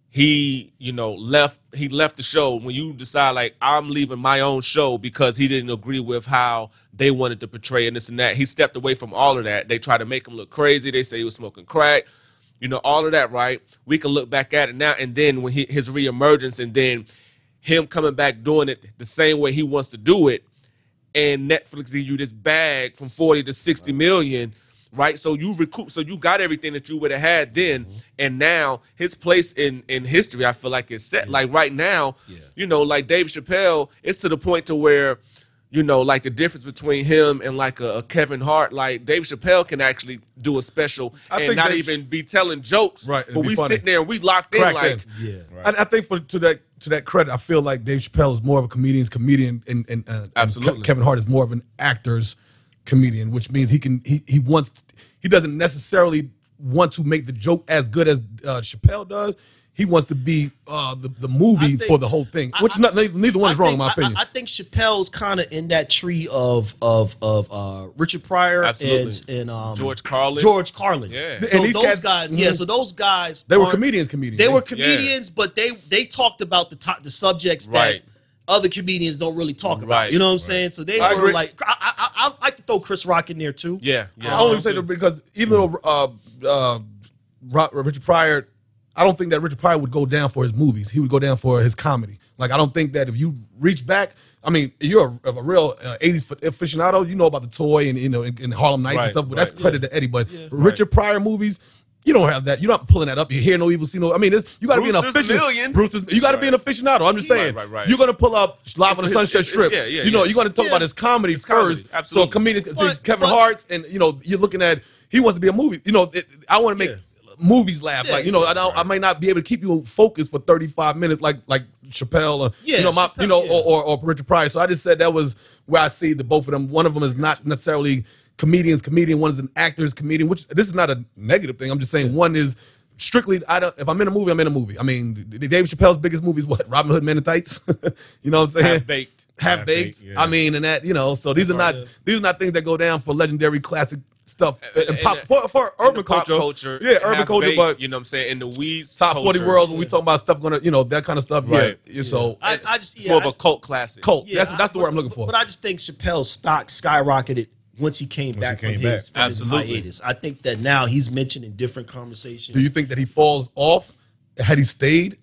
He, you know, left. He left the show when you decide like I'm leaving my own show because he didn't agree with how they wanted to portray and this and that. He stepped away from all of that. They tried to make him look crazy. They say he was smoking crack. You know, all of that, right? We can look back at it now, and then when he, his reemergence, and then him coming back doing it the same way he wants to do it, and Netflix give you this bag from forty to sixty million, right? So you recoup, so you got everything that you would have had then, and now his place in in history, I feel like is set. Like right now, you know, like Dave Chappelle, it's to the point to where, you know, like the difference between him and like a, a Kevin Hart, like Dave Chappelle can actually do a special I and think not Dave- even be telling jokes, Right, it'd but be we funny. sitting there and we locked in Cracked like, in. Yeah. And I think for to that to that credit, I feel like Dave Chappelle is more of a comedian's comedian, and and, uh, and Absolutely. Ke- Kevin Hart is more of an actor's comedian, which means he can he he wants he doesn't necessarily want to make the joke as good as uh, Chappelle does. He wants to be uh, the the movie I think- for the whole thing, which I- not, neither, neither one is I wrong think- in my I- opinion. I, I think Chappelle's kind of in that tree of of of uh, Richard Pryor Absolutely. and and um, George Carlin. George Carlin. Yeah. So And these those cats- guys, yeah. mhm. So those guys, they were aren't- comedians, comedians. They were comedians, but they they talked about the to- the subjects Right. that other comedians don't really talk about. Right. You know what I'm saying? So they I were agree. like, I, I, I, I like to throw Chris Rock in there too. yeah, yeah. I only say that because even though uh, uh, Ro- Richard Pryor, I don't think that Richard Pryor would go down for his movies. He would go down for his comedy. Like I don't think that if you reach back, I mean, you're a, a real uh, eighties aficionado. You know about the Toy and you know and, and Harlem Nights Right, and stuff. But right, that's credit to Eddie. But Richard Pryor movies. You don't have that. You're not pulling that up. You hear no evil, see no. I mean, it's, you got to be an Brewster's aficionado. Millions. Brewster's, you got to be an aficionado. I'm just Right, saying. right, right. You're gonna pull up Live on the It's- Sunset it's- Strip. yeah, yeah, you know, yeah. you're gonna talk Yeah. about his comedy It's comedy, first. So absolutely. comedians, see, But- Kevin but- Hart's, and you know, you're looking at. He wants to be a movie. You know, it, I want to make Yeah. movies laugh. Yeah, like you know, I don't. I might not be able to keep you focused for thirty-five minutes, like like Chappelle, or Yeah, you know, my, Chappelle, you know, yeah. or, or or Richard Pryor. So I just said that was where I see the both of them. One of them is not necessarily comedians, comedian. One is an actor's comedian. Which this is not a negative thing. I'm just saying one is. Strictly, I don't. If I'm in a movie, I'm in a movie. I mean, Dave Chappelle's biggest movie is what? Robin Hood Men in Tights. You know what I'm saying? Half-Baked. Half baked. Half-Baked, yeah. I mean, and that you know. So these are not these are not things that go down for legendary classic stuff and, And- pop and- for, for In urban the pop culture. culture, Yeah, urban culture. half-baked, But you know what I'm saying, in the weeds top forty culture, worlds when we talking about stuff gonna you know that kind of stuff. Right. Yeah. yeah. So I, I just it's yeah, more of I a cult classic. cult. Yeah, that's that's the I- word I'm but- looking for. But I just think Chappelle's stock skyrocketed once he came back he came from, his, back. from his Absolutely. hiatus. I think that now he's mentioned in different conversations. Do you think that he falls off had he stayed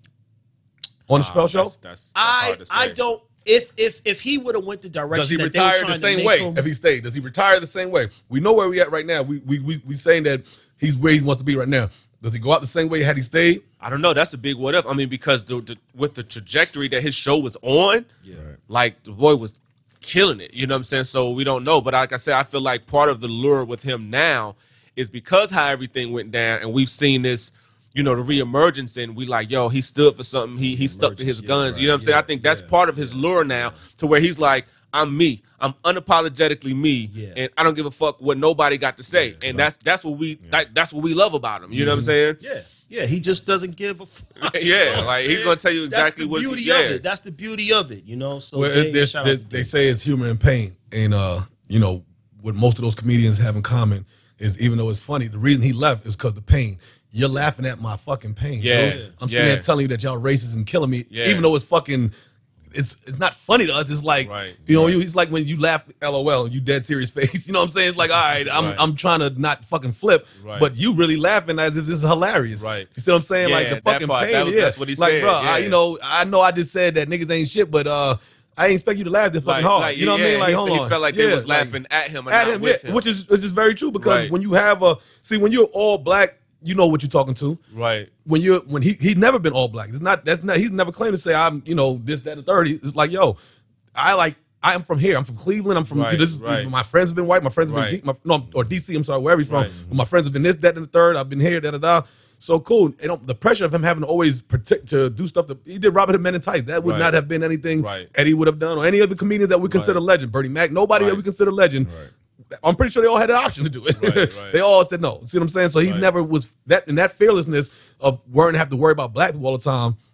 on the Wow, Chappelle show? That's, that's, that's I hard to say. I don't. If if if he would have went the direction Does he that they were retire the trying to same make way him- if he stayed? Does he retire the same way? We know where we at right now. We we we we saying that he's where he wants to be right now. Does he go out the same way had he stayed? I don't know. That's a big what if. I mean, because the, the, with the trajectory that his show was on, like the boy was killing it. You know what I'm saying? So we don't know. But like I said, I feel like part of the lure with him now is because how everything went down, and we've seen this, you know, the reemergence, and we like, yo, he stood for something. He he stuck to his guns. You know what I'm saying? I think that's part of his lure now, to where he's like, I'm me. I'm unapologetically me, Yeah. and I don't give a fuck what nobody got to say. And that's that's what we that, that's what we love about him. You know what I'm saying? Yeah, yeah. He just doesn't give a fuck. Yeah, You know what like, I'm he's saying? gonna tell you That's exactly the what he- beauty yeah. of it. That's the beauty of it. You know. So Well, Jay, it- there's- shout out there's- to they Jay. say it's humor and pain, and uh, you know what most of those comedians have in common is even though it's funny, the reason he left is because the pain. You're laughing at my fucking pain. Yeah, dude. I'm sitting yeah. there telling you that y'all racist and killing me, Yeah. even though it's fucking. It's it's not funny to us. It's like Right, you know, you, it's like when you laugh, LOL, you dead serious face. You know what I'm saying? It's like, all right, I'm Right. I'm trying to not fucking flip, Right. but you really laughing as if this is hilarious. Right. You see what I'm saying? Yeah, like the that fucking part, pain. that was- yeah, that's what he like, said, bro, I, yeah. you know, I know I just said that niggas ain't shit, but uh, I ain't expect you to laugh this fucking Like, hard. like, you know what I yeah, mean? Like, he, hold he on. felt like Yeah, they was like, laughing at him and at not him, with yeah, him. which is which is very true because Right. when you have a see when you're all black, you know what you're talking to. right. When you're when he he never been all black. It's not that's not he's never claimed to say I'm you know this that and thirty. It's like yo, I like I am from here. I'm from Cleveland. I'm from Right, this. Is, right. My friends have been white. My friends have Right. been D, my, no or D C. I'm sorry, wherever he's from. Right. But my friends have been this that and the third. I've been here da da da. So cool. You know, the pressure of him having to always protect to do stuff that he did. Robert Hood Men in Tights. That would Right. not have been anything Right. Eddie would have done or any other comedians that we consider legend. Bernie Mac. Nobody that Right. we consider legend. I'm pretty sure they all had an option to do it. Right, right. They all said no. See what I'm saying? So he Right. never was that and that fearlessness of worrying have to worry about black people all the time.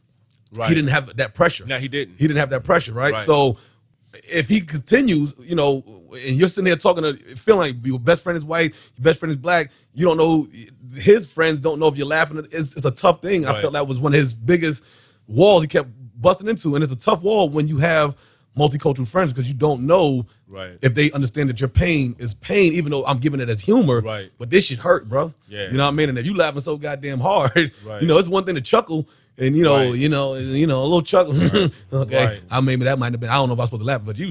Right. he didn't have that pressure. No, he didn't. He didn't have that pressure, right? Right. So if he continues, you know, and you're sitting there talking to, feeling like your best friend is white, your best friend is black, you don't know, his friends don't know if you're laughing. It's, it's a tough thing. Right. I felt that was one of his biggest walls he kept busting into. And it's a tough wall when you have multicultural friends because you don't know Right. if they understand that your pain is pain, even though I'm giving it as humor. Right. But this shit hurt, bro. Yeah. You know what I mean? And if you laughing so goddamn hard, Right. you know, it's one thing to chuckle. And you know, Right. you know, you know, a little chuckle. okay, Right. I maybe that might have been. I don't know if I was supposed to laugh, but you,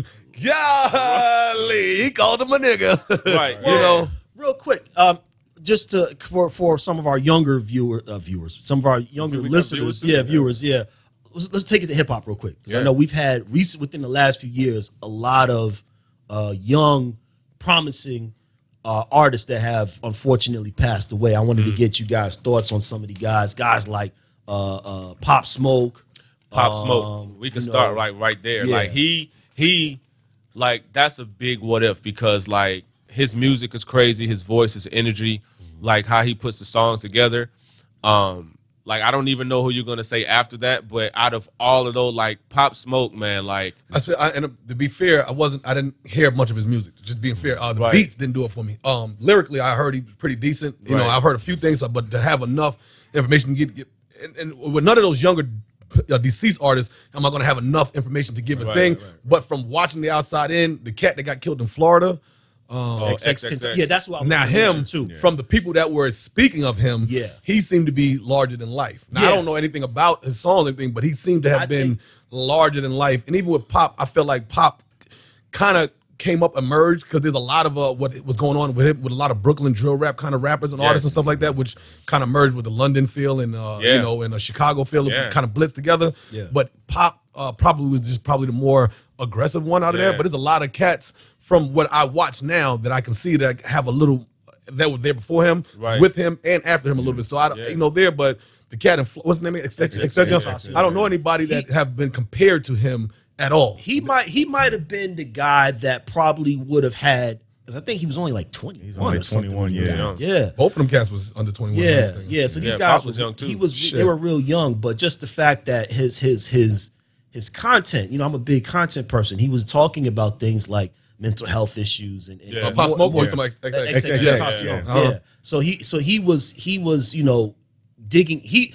golly, he called him a nigga. Right. you know, Real quick, um, just to for for some of our younger viewer uh, viewers, some of our younger We got listeners, viewers too? yeah, Yeah. viewers, yeah. Let's, let's take it to hip hop real quick because I Yeah. know we've had recent within the last few years a lot of uh, young, promising uh, artists that have unfortunately passed away. I wanted Mm. to get you guys' thoughts on some of the guys, guys like uh, uh, Pop Smoke. Pop um, Smoke. We can you start know, right right there. yeah. Like he he like that's a big what if because like his music is crazy, his voice, his energy, like how he puts the songs together. Um like I don't even know who you're gonna say after that, but out of all of those, like Pop Smoke, man, like I said, I, and to be fair, I wasn't, I didn't hear much of his music. Just being fair, uh, the Right. beats didn't do it for me. Um, lyrically, I heard he was pretty decent. You know, Right. I've heard a few things, but to have enough information to get, get and, and with none of those younger uh, deceased artists, am I going to have enough information to give a Right, thing? right, right. But from watching the outside in, the cat that got killed in Florida. oh, X X X X X. Yeah, that's what I was Now gonna him, mention, too. from the people that were speaking of him, Yeah. he seemed to be larger than life. Now Yeah. I don't know anything about his songs or anything, but he seemed to have I been think- larger than life. And even with Pop, I feel like Pop kind of came up, emerged because there's a lot of uh, what was going on with him, with a lot of Brooklyn drill rap kind of rappers and artists and Yes. stuff like that, which kind of merged with the London feel and uh, Yeah. you know and a Chicago feel, Yeah. kind of blitzed together. Yeah. But Pop uh, probably was just probably the more aggressive one out of Yeah. there. But there's a lot of cats from what I watch now that I can see that have a little that was there before him, Right. with him, and after him a little bit. So I don't, Yeah. you know, there, but the cat and what's his name? Ex- Ex- Ex- Ex- Ex- I don't know anybody that have been compared to him at all. He might he might have been the guy that probably would have had because I think he was only like twenty-one He's only or something. twenty-one, when he was yeah. young. Yeah. Both of them cats was under twenty-one. Yeah, I think. yeah. So these Yeah, guys Pop was young, too. He was Shit. they were real young, but just the fact that his his his his content, you know, I'm a big content person. He was talking about things like mental health issues and, and Yeah. Uh, Pop more- Smoke more- was to my ex- ex- ex- Ex- ex- Ex- yes. Ex- yeah, yeah. yeah. Yeah. So he so he was he was, you know, digging he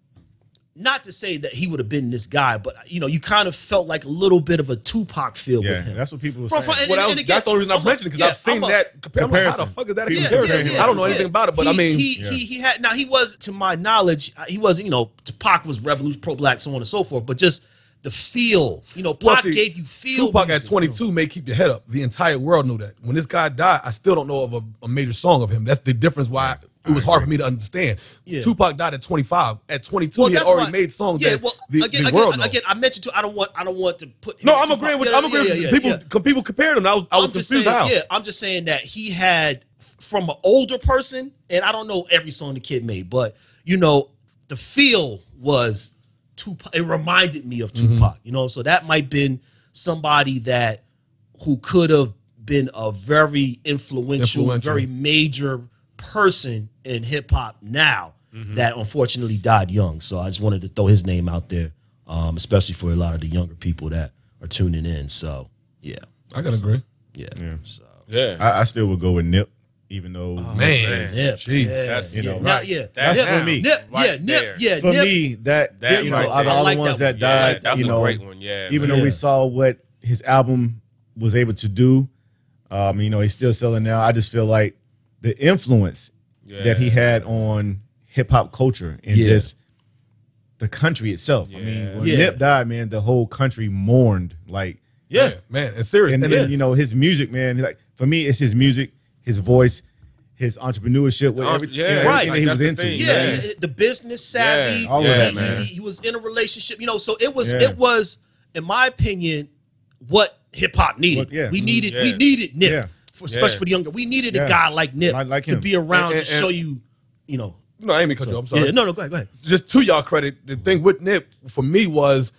not to say that he would have been this guy, but you know, you kind of felt like a little bit of a Tupac feel Yeah, with him. that's what people were From- saying. from- Well, that and- was, and again, that's the only reason I I'm a- mentioned it because yeah, I've seen I'm a- that. Compar- I'm like, how the Comparison. fuck is that a Yeah, comparison? yeah, yeah. I don't know anything about it, but I He- mean, he, he he had now he was to my knowledge uh, he wasn't, you know, Tupac was revolution pro black, so on and so forth, but just the feel, you know, Well, Pac see, gave you feel. Tupac at music. twenty-two may keep your head up. The entire world knew that. When this guy died, I still don't know of a, a major song of him. That's the difference why it was hard for me to understand. Yeah. Tupac died at twenty-five. At twenty-two, Well, he had that's already why- made songs yeah, that well, the, again, the again, world knows. again, I mentioned to I don't want I don't want to put him No, and I'm Tupac- agreeing with yeah, I'm agreeing yeah, with yeah, people. yeah. com- People compared them. I was, I was I'm just confused saying, how. yeah, I'm just saying that he had f- from an older person, and I don't know every song the kid made, but you know, the feel was Tupac. It reminded me of Mm-hmm. Tupac, you know, so that might been somebody that who could have been a very influential, Influential. very major person in hip hop now Mm-hmm. that unfortunately died young. So I just wanted to throw his name out there, um, especially for a lot of the younger people that are tuning in. So yeah, I can agree. yeah. Yeah. So Yeah. I, I still would go with Nip, even though Man, Nip, jeez. yeah, That's- you yeah. know, Now, right. yeah, That's Nip, for me. Nip, Right yeah, Nip, there. yeah, for Nip. me, that, That you know, right out of there. all I like the ones that that, one. Yeah, died, that's you a know, great one. Yeah. even man. though we Yeah. saw what his album was able to do, um, you know, he's still selling now. I just feel like the influence that he Yeah. had on hip hop culture and Yeah. just the country itself. I Yeah. mean, when Yeah. Nip died, man, the whole country mourned. Like, Yeah. Man, it's serious. and, And, then then, you know his music, man. Like for me, it's his music, his voice, his entrepreneurship, with entre- every, yeah, you know, right. everything Like, that he that's was the into. thing. Yeah, Yeah. the business savvy. Yeah, all of yeah, that, he, man. He, he was in a relationship, you know. So it was, Yeah. it was, in my opinion, what hip hop needed. What- yeah. We Mhm. needed, we Yeah. needed Nip, Yeah. for, especially Yeah. for the younger. We needed Yeah. a guy like Nip Like- like to him. be around And- to and- show you, you know. no, I ain't mean to cut you. off, I'm sorry. Yeah, no, no, go ahead, go ahead. Just to y'all credit, the thing with Nip for me was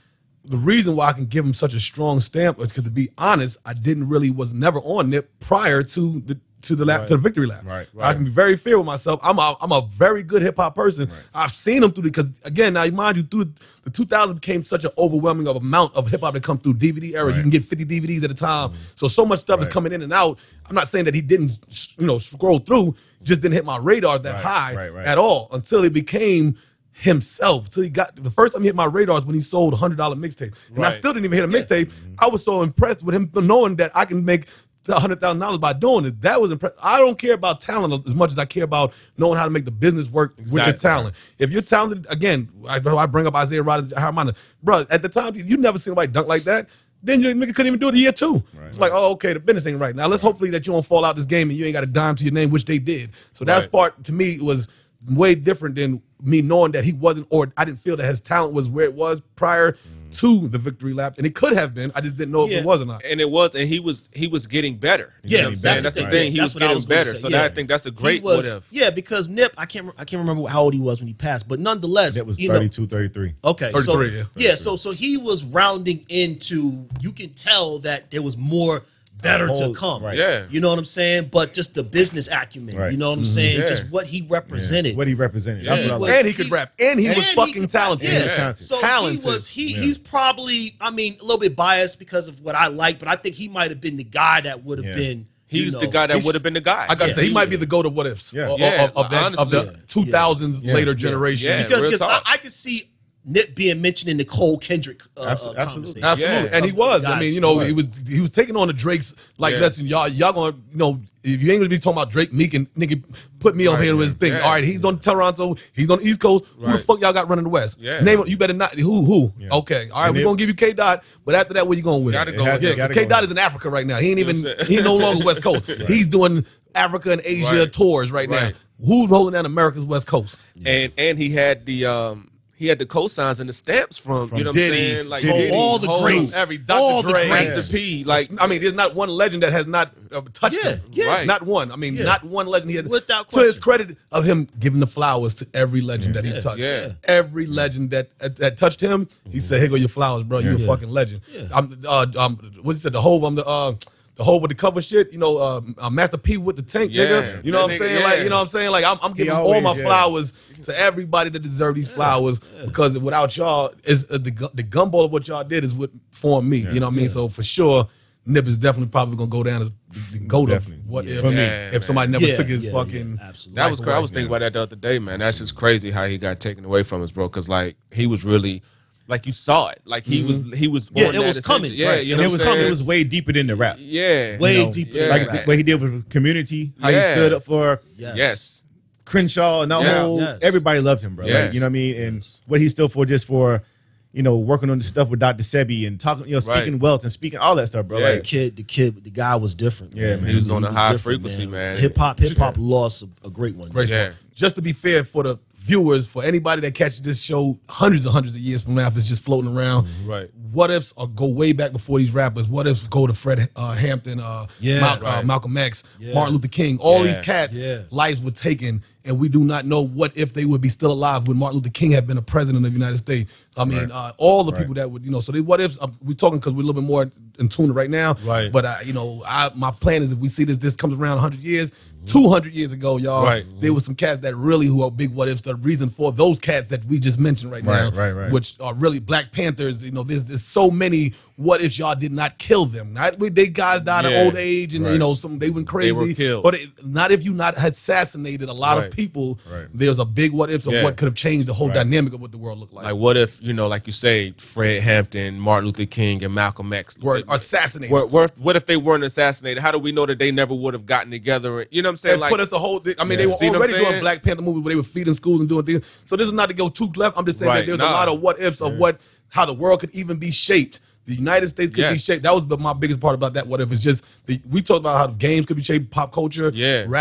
the reason why I can give him such a strong stamp is because, to be honest, I didn't really was never on Nip prior to the to the lap Right. to the victory lap. Right, I right. can be very fair with myself. I'm a, I'm a very good hip hop person. Right. I've seen him through because again, now mind you, through the two thousands became such an overwhelming of amount of hip hop that come through D V D era. Right. You can get fifty D V Ds at a time, so so much stuff is Right. coming in and out. I'm not saying that he didn't, you know, scroll through, just didn't hit my radar that Right, high right, right. at all until he became himself. Till he got the first time he hit my radar is when he sold hundred dollar mixtape, and I Right. still didn't even hit a mixtape. I was so impressed with him knowing that I can make a hundred thousand dollars by doing it. That was impressive. I don't care about talent as much as I care about knowing how to make the business work with your Exactly. talent. If you're talented, again, I, I bring up Isaiah Rodgers, Harmon, bro. At the time, you never seen somebody dunk like that. Then your nigga couldn't even do it a year two. Right. It's like, oh, okay, the business ain't right. Now let's hopefully that you don't fall out this game and you ain't got a dime to your name, which they did. So that's Right. part to me was way different than me knowing that he wasn't, or I didn't feel that his talent was where it was prior to the victory lap, and it could have been. I just didn't know if Yeah. it was or not. And it was, and he was he was getting better. You Yeah, know what I'm that's saying? the That's the thing. thing. He That's was what I getting was gonna better. say, So yeah. that, I think that's a great He was, what if. Yeah, because Nip, I can't I can't remember how old he was when he passed, but nonetheless, That was you know, thirty-two, thirty-three. okay, so thirty-three, yeah. yeah, so so he was rounding into. You can tell that there was more better A whole- to come. right. Yeah. You know what I'm saying? But just the business acumen. Right. You know what I'm saying? Yeah. Just what he represented. What he represented. That's He what I was- like. And he could rap, and he And was he fucking could- talented. Yeah. He was talented. So Talented. he was he Yeah. he's probably, I mean, a little bit biased because of what I like, but I think he might have been the guy that would have Yeah. been. you He's know, the guy that He's- would have been the guy. I gotta Yeah. say, he might be the go to what ifs Yeah. of, Yeah, of, of that, of the honestly. two thousands Yeah. later Yeah. generation. Yeah. because real because I, talk. I could see Nip being mentioned in the Cole Kendrick uh, Abso- uh, absolutely. conversation. Absolutely, Yeah. and he was. I Guys, mean, you know, right. he was he was taking on the Drakes. Like, Yeah. listen, y'all, y'all gonna, you know, if you ain't gonna be talking about Drake, Meek, and nigga, put me over Right, here with his thing. yeah. All right, he's on Toronto, he's on the East Coast. Who the Right. fuck y'all got running the West? Yeah. Name it. You better not. Who? Who? Yeah. Okay. All right, And we're it- gonna give you K Dot, but after that, where you going with Gotta it? go It has- with Yeah, it. because gotta K go Dot with is in Africa right now. He ain't even. You know what I'm He no longer West Coast. He's doing Africa and Asia Right. tours right, now. Right. Who's holding down America's West Coast? and and he had the um he had the cosigns and the stamps from, From you know what Diddy. I'm saying? Like Diddy. Diddy, All the Hov, greats. Every All Doctor the Dre, greats. Master P, like I mean, there's not one legend that has not uh, touched Yeah, him. yeah. Right. Not one. I mean, Yeah. not one legend he has. Without To his question. credit of him giving the flowers to every legend that he touched. yeah. Every legend that that, that touched him, he said, "Here go your flowers, bro. You a Yeah. fucking legend." Yeah. I'm uh um what he said, the whole I'm the uh the whole with the cover shit, you know, uh, uh Master P with the tank, Yeah. nigga. You know That what I'm nigga, saying? Like, yeah. you know what I'm saying? Like, I'm, I'm giving all always, my yeah. flowers to everybody that deserve these flowers because without y'all, is uh, the gu- the gumball of what y'all did is what formed me. You know what I mean? So for sure, Nip is definitely probably gonna go down as the goat of Definitely. what Yeah. if For me. Yeah, if man. somebody never Yeah, took his yeah, fucking. yeah, absolutely. that was life crazy. I away. was thinking about that the other day, man. That's just crazy how he got taken away from us, bro. Because like he was really, like you saw it, like he was he was Yeah, on it that was coming, ascension. Yeah, right. you And know it what was I'm coming. saying? It was way deeper than the rap. yeah, Way you know, deeper yeah. than Like Right. the way he did with community, how Yeah. he stood up for Yes. Yes, Crenshaw and that Yes. whole Yes. everybody loved him, bro. Yes. Like, you know what I mean? And what he stood for just for, you know, working on the stuff with Doctor Sebi and talking, you know, speaking Right. wealth and speaking all that stuff, bro. Yeah. The Like, kid, the kid, the guy was different. Yeah, man. He was on a high different, frequency, man. Hip hop, hip hop lost a, a great one. Graceful. Yeah. Just to be fair for the viewers, for anybody that catches this show hundreds and hundreds of years from now, if it's just floating around, Right. what ifs or go way back before these rappers? What ifs go to Fred uh, Hampton, uh, Yeah, Mal- uh, right. Malcolm X, Yeah. Martin Luther King? All Yeah. these cats' Yeah. lives were taken, and we do not know what if they would be still alive when Martin Luther King had been a president of the United States. I mean, Right. uh, all the Right. people that would, you know, so they what ifs. Uh, we're talking because we're a little bit more in tune right now, Right. But uh, you know, I, my plan is if we see this, this comes around one hundred years. two hundred years ago, y'all, Right. there was some cats that really who are big what ifs. The reason for those cats that we just mentioned right, Right, now, right, right. which are really Black Panthers. You know, there's there's so many what ifs y'all did not kill them. Not we they guys died Yeah. of old age and you Right. know some they went crazy. were killed. But it, not if you not had assassinated a lot Right. of people. Right. There's a big what ifs of Yeah. what could have changed the whole Right. dynamic of what the world looked like. Like what if, you know, like you say, Fred Hampton, Martin Luther King, and Malcolm X were assassinated. were, were what if they weren't assassinated? How do we know that they never would have gotten together? You know what I'm saying? and Like put us the whole. I mean, Yeah. they were See what I'm already doing saying? Black Panther movies where they were feeding schools and doing things. So this is not to go too left. I'm just saying Right. that there's Nah. a lot of what ifs of what how the world could even be shaped. The United States could be Yes. shaped. That was the- my biggest part about that. What if it's just the, we talked about how games could be shaped, pop culture, Yeah. rap.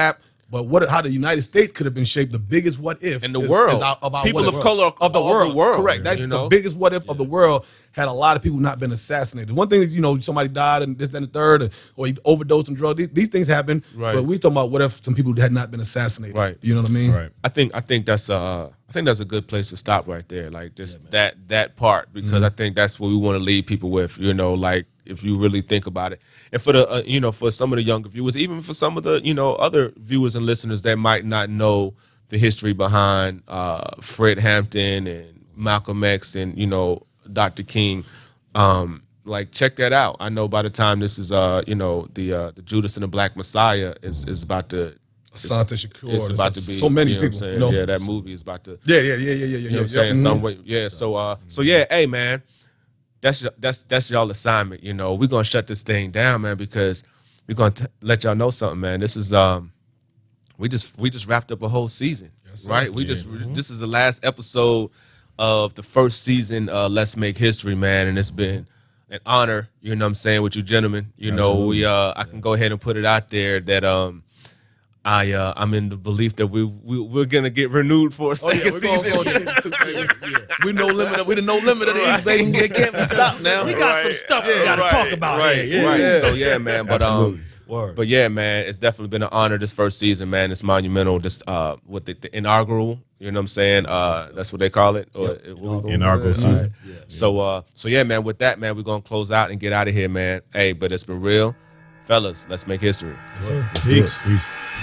But what how the United States could have been shaped, the biggest what if In the is- world. is our- of our People what of if. color of the of the world. world, Correct. That's you the know? biggest what if of the world had a lot of people not been assassinated. One thing is, you know, somebody died and this, that, and the third, or he overdosed on drugs. These, these things happen. Right. But we talking about what if some people had not been assassinated. Right. You know what I mean? Right. I think I think that's uh I think that's a good place to stop right there. Like just that that part because I think that's what we want to leave people with. You know, like if you really think about it, and for the uh, you know for some of the younger viewers, even for some of the you know other viewers and listeners that might not know the history behind uh, Fred Hampton and Malcolm X and you know Doctor King. Um, like check that out. I know by the time this is uh you know the uh, the Judas and the Black Messiah is is about to. Asante Shakur. It's there's about to be so many you know what I'm people. saying? You know? Yeah, that movie is about to. Yeah, yeah, yeah, yeah, yeah, yeah. You know what I'm yeah, saying? yeah. Some Mhm. way, yeah. So, uh, so yeah, hey man, that's y- that's that's y'all assignment. You know, we're gonna shut this thing down, man, because we're gonna t- let y'all know something, man. This is um, we just we just wrapped up a whole season, sir. right? We just this is the last episode of the first season. Uh, Let's Make History, man, and it's been an honor. You know what I'm saying with you gentlemen. You know, we uh, I can go ahead and put it out there that um. I uh, I'm in the belief that we, we we're gonna get renewed for a Oh, yeah, second we're gonna season. go to season two, baby. Yeah. We no limit. Of, we the no limit of these, baby. They can't be stopped now. We got some stuff we got to right, talk about right, here. Yeah, right. yeah. So yeah, man. But um, Absolutely. Word. but yeah, man, it's definitely been an honor this first season, man. It's monumental. This uh, with the, the inaugural, you know what I'm saying? Uh, that's what they call it. Or, what we gonna- Inaugural season. So uh, so yeah, man. With that, man, we're gonna close out and get out of here, man. Hey, but it's been real, fellas. Let's make history. Peace. Peace.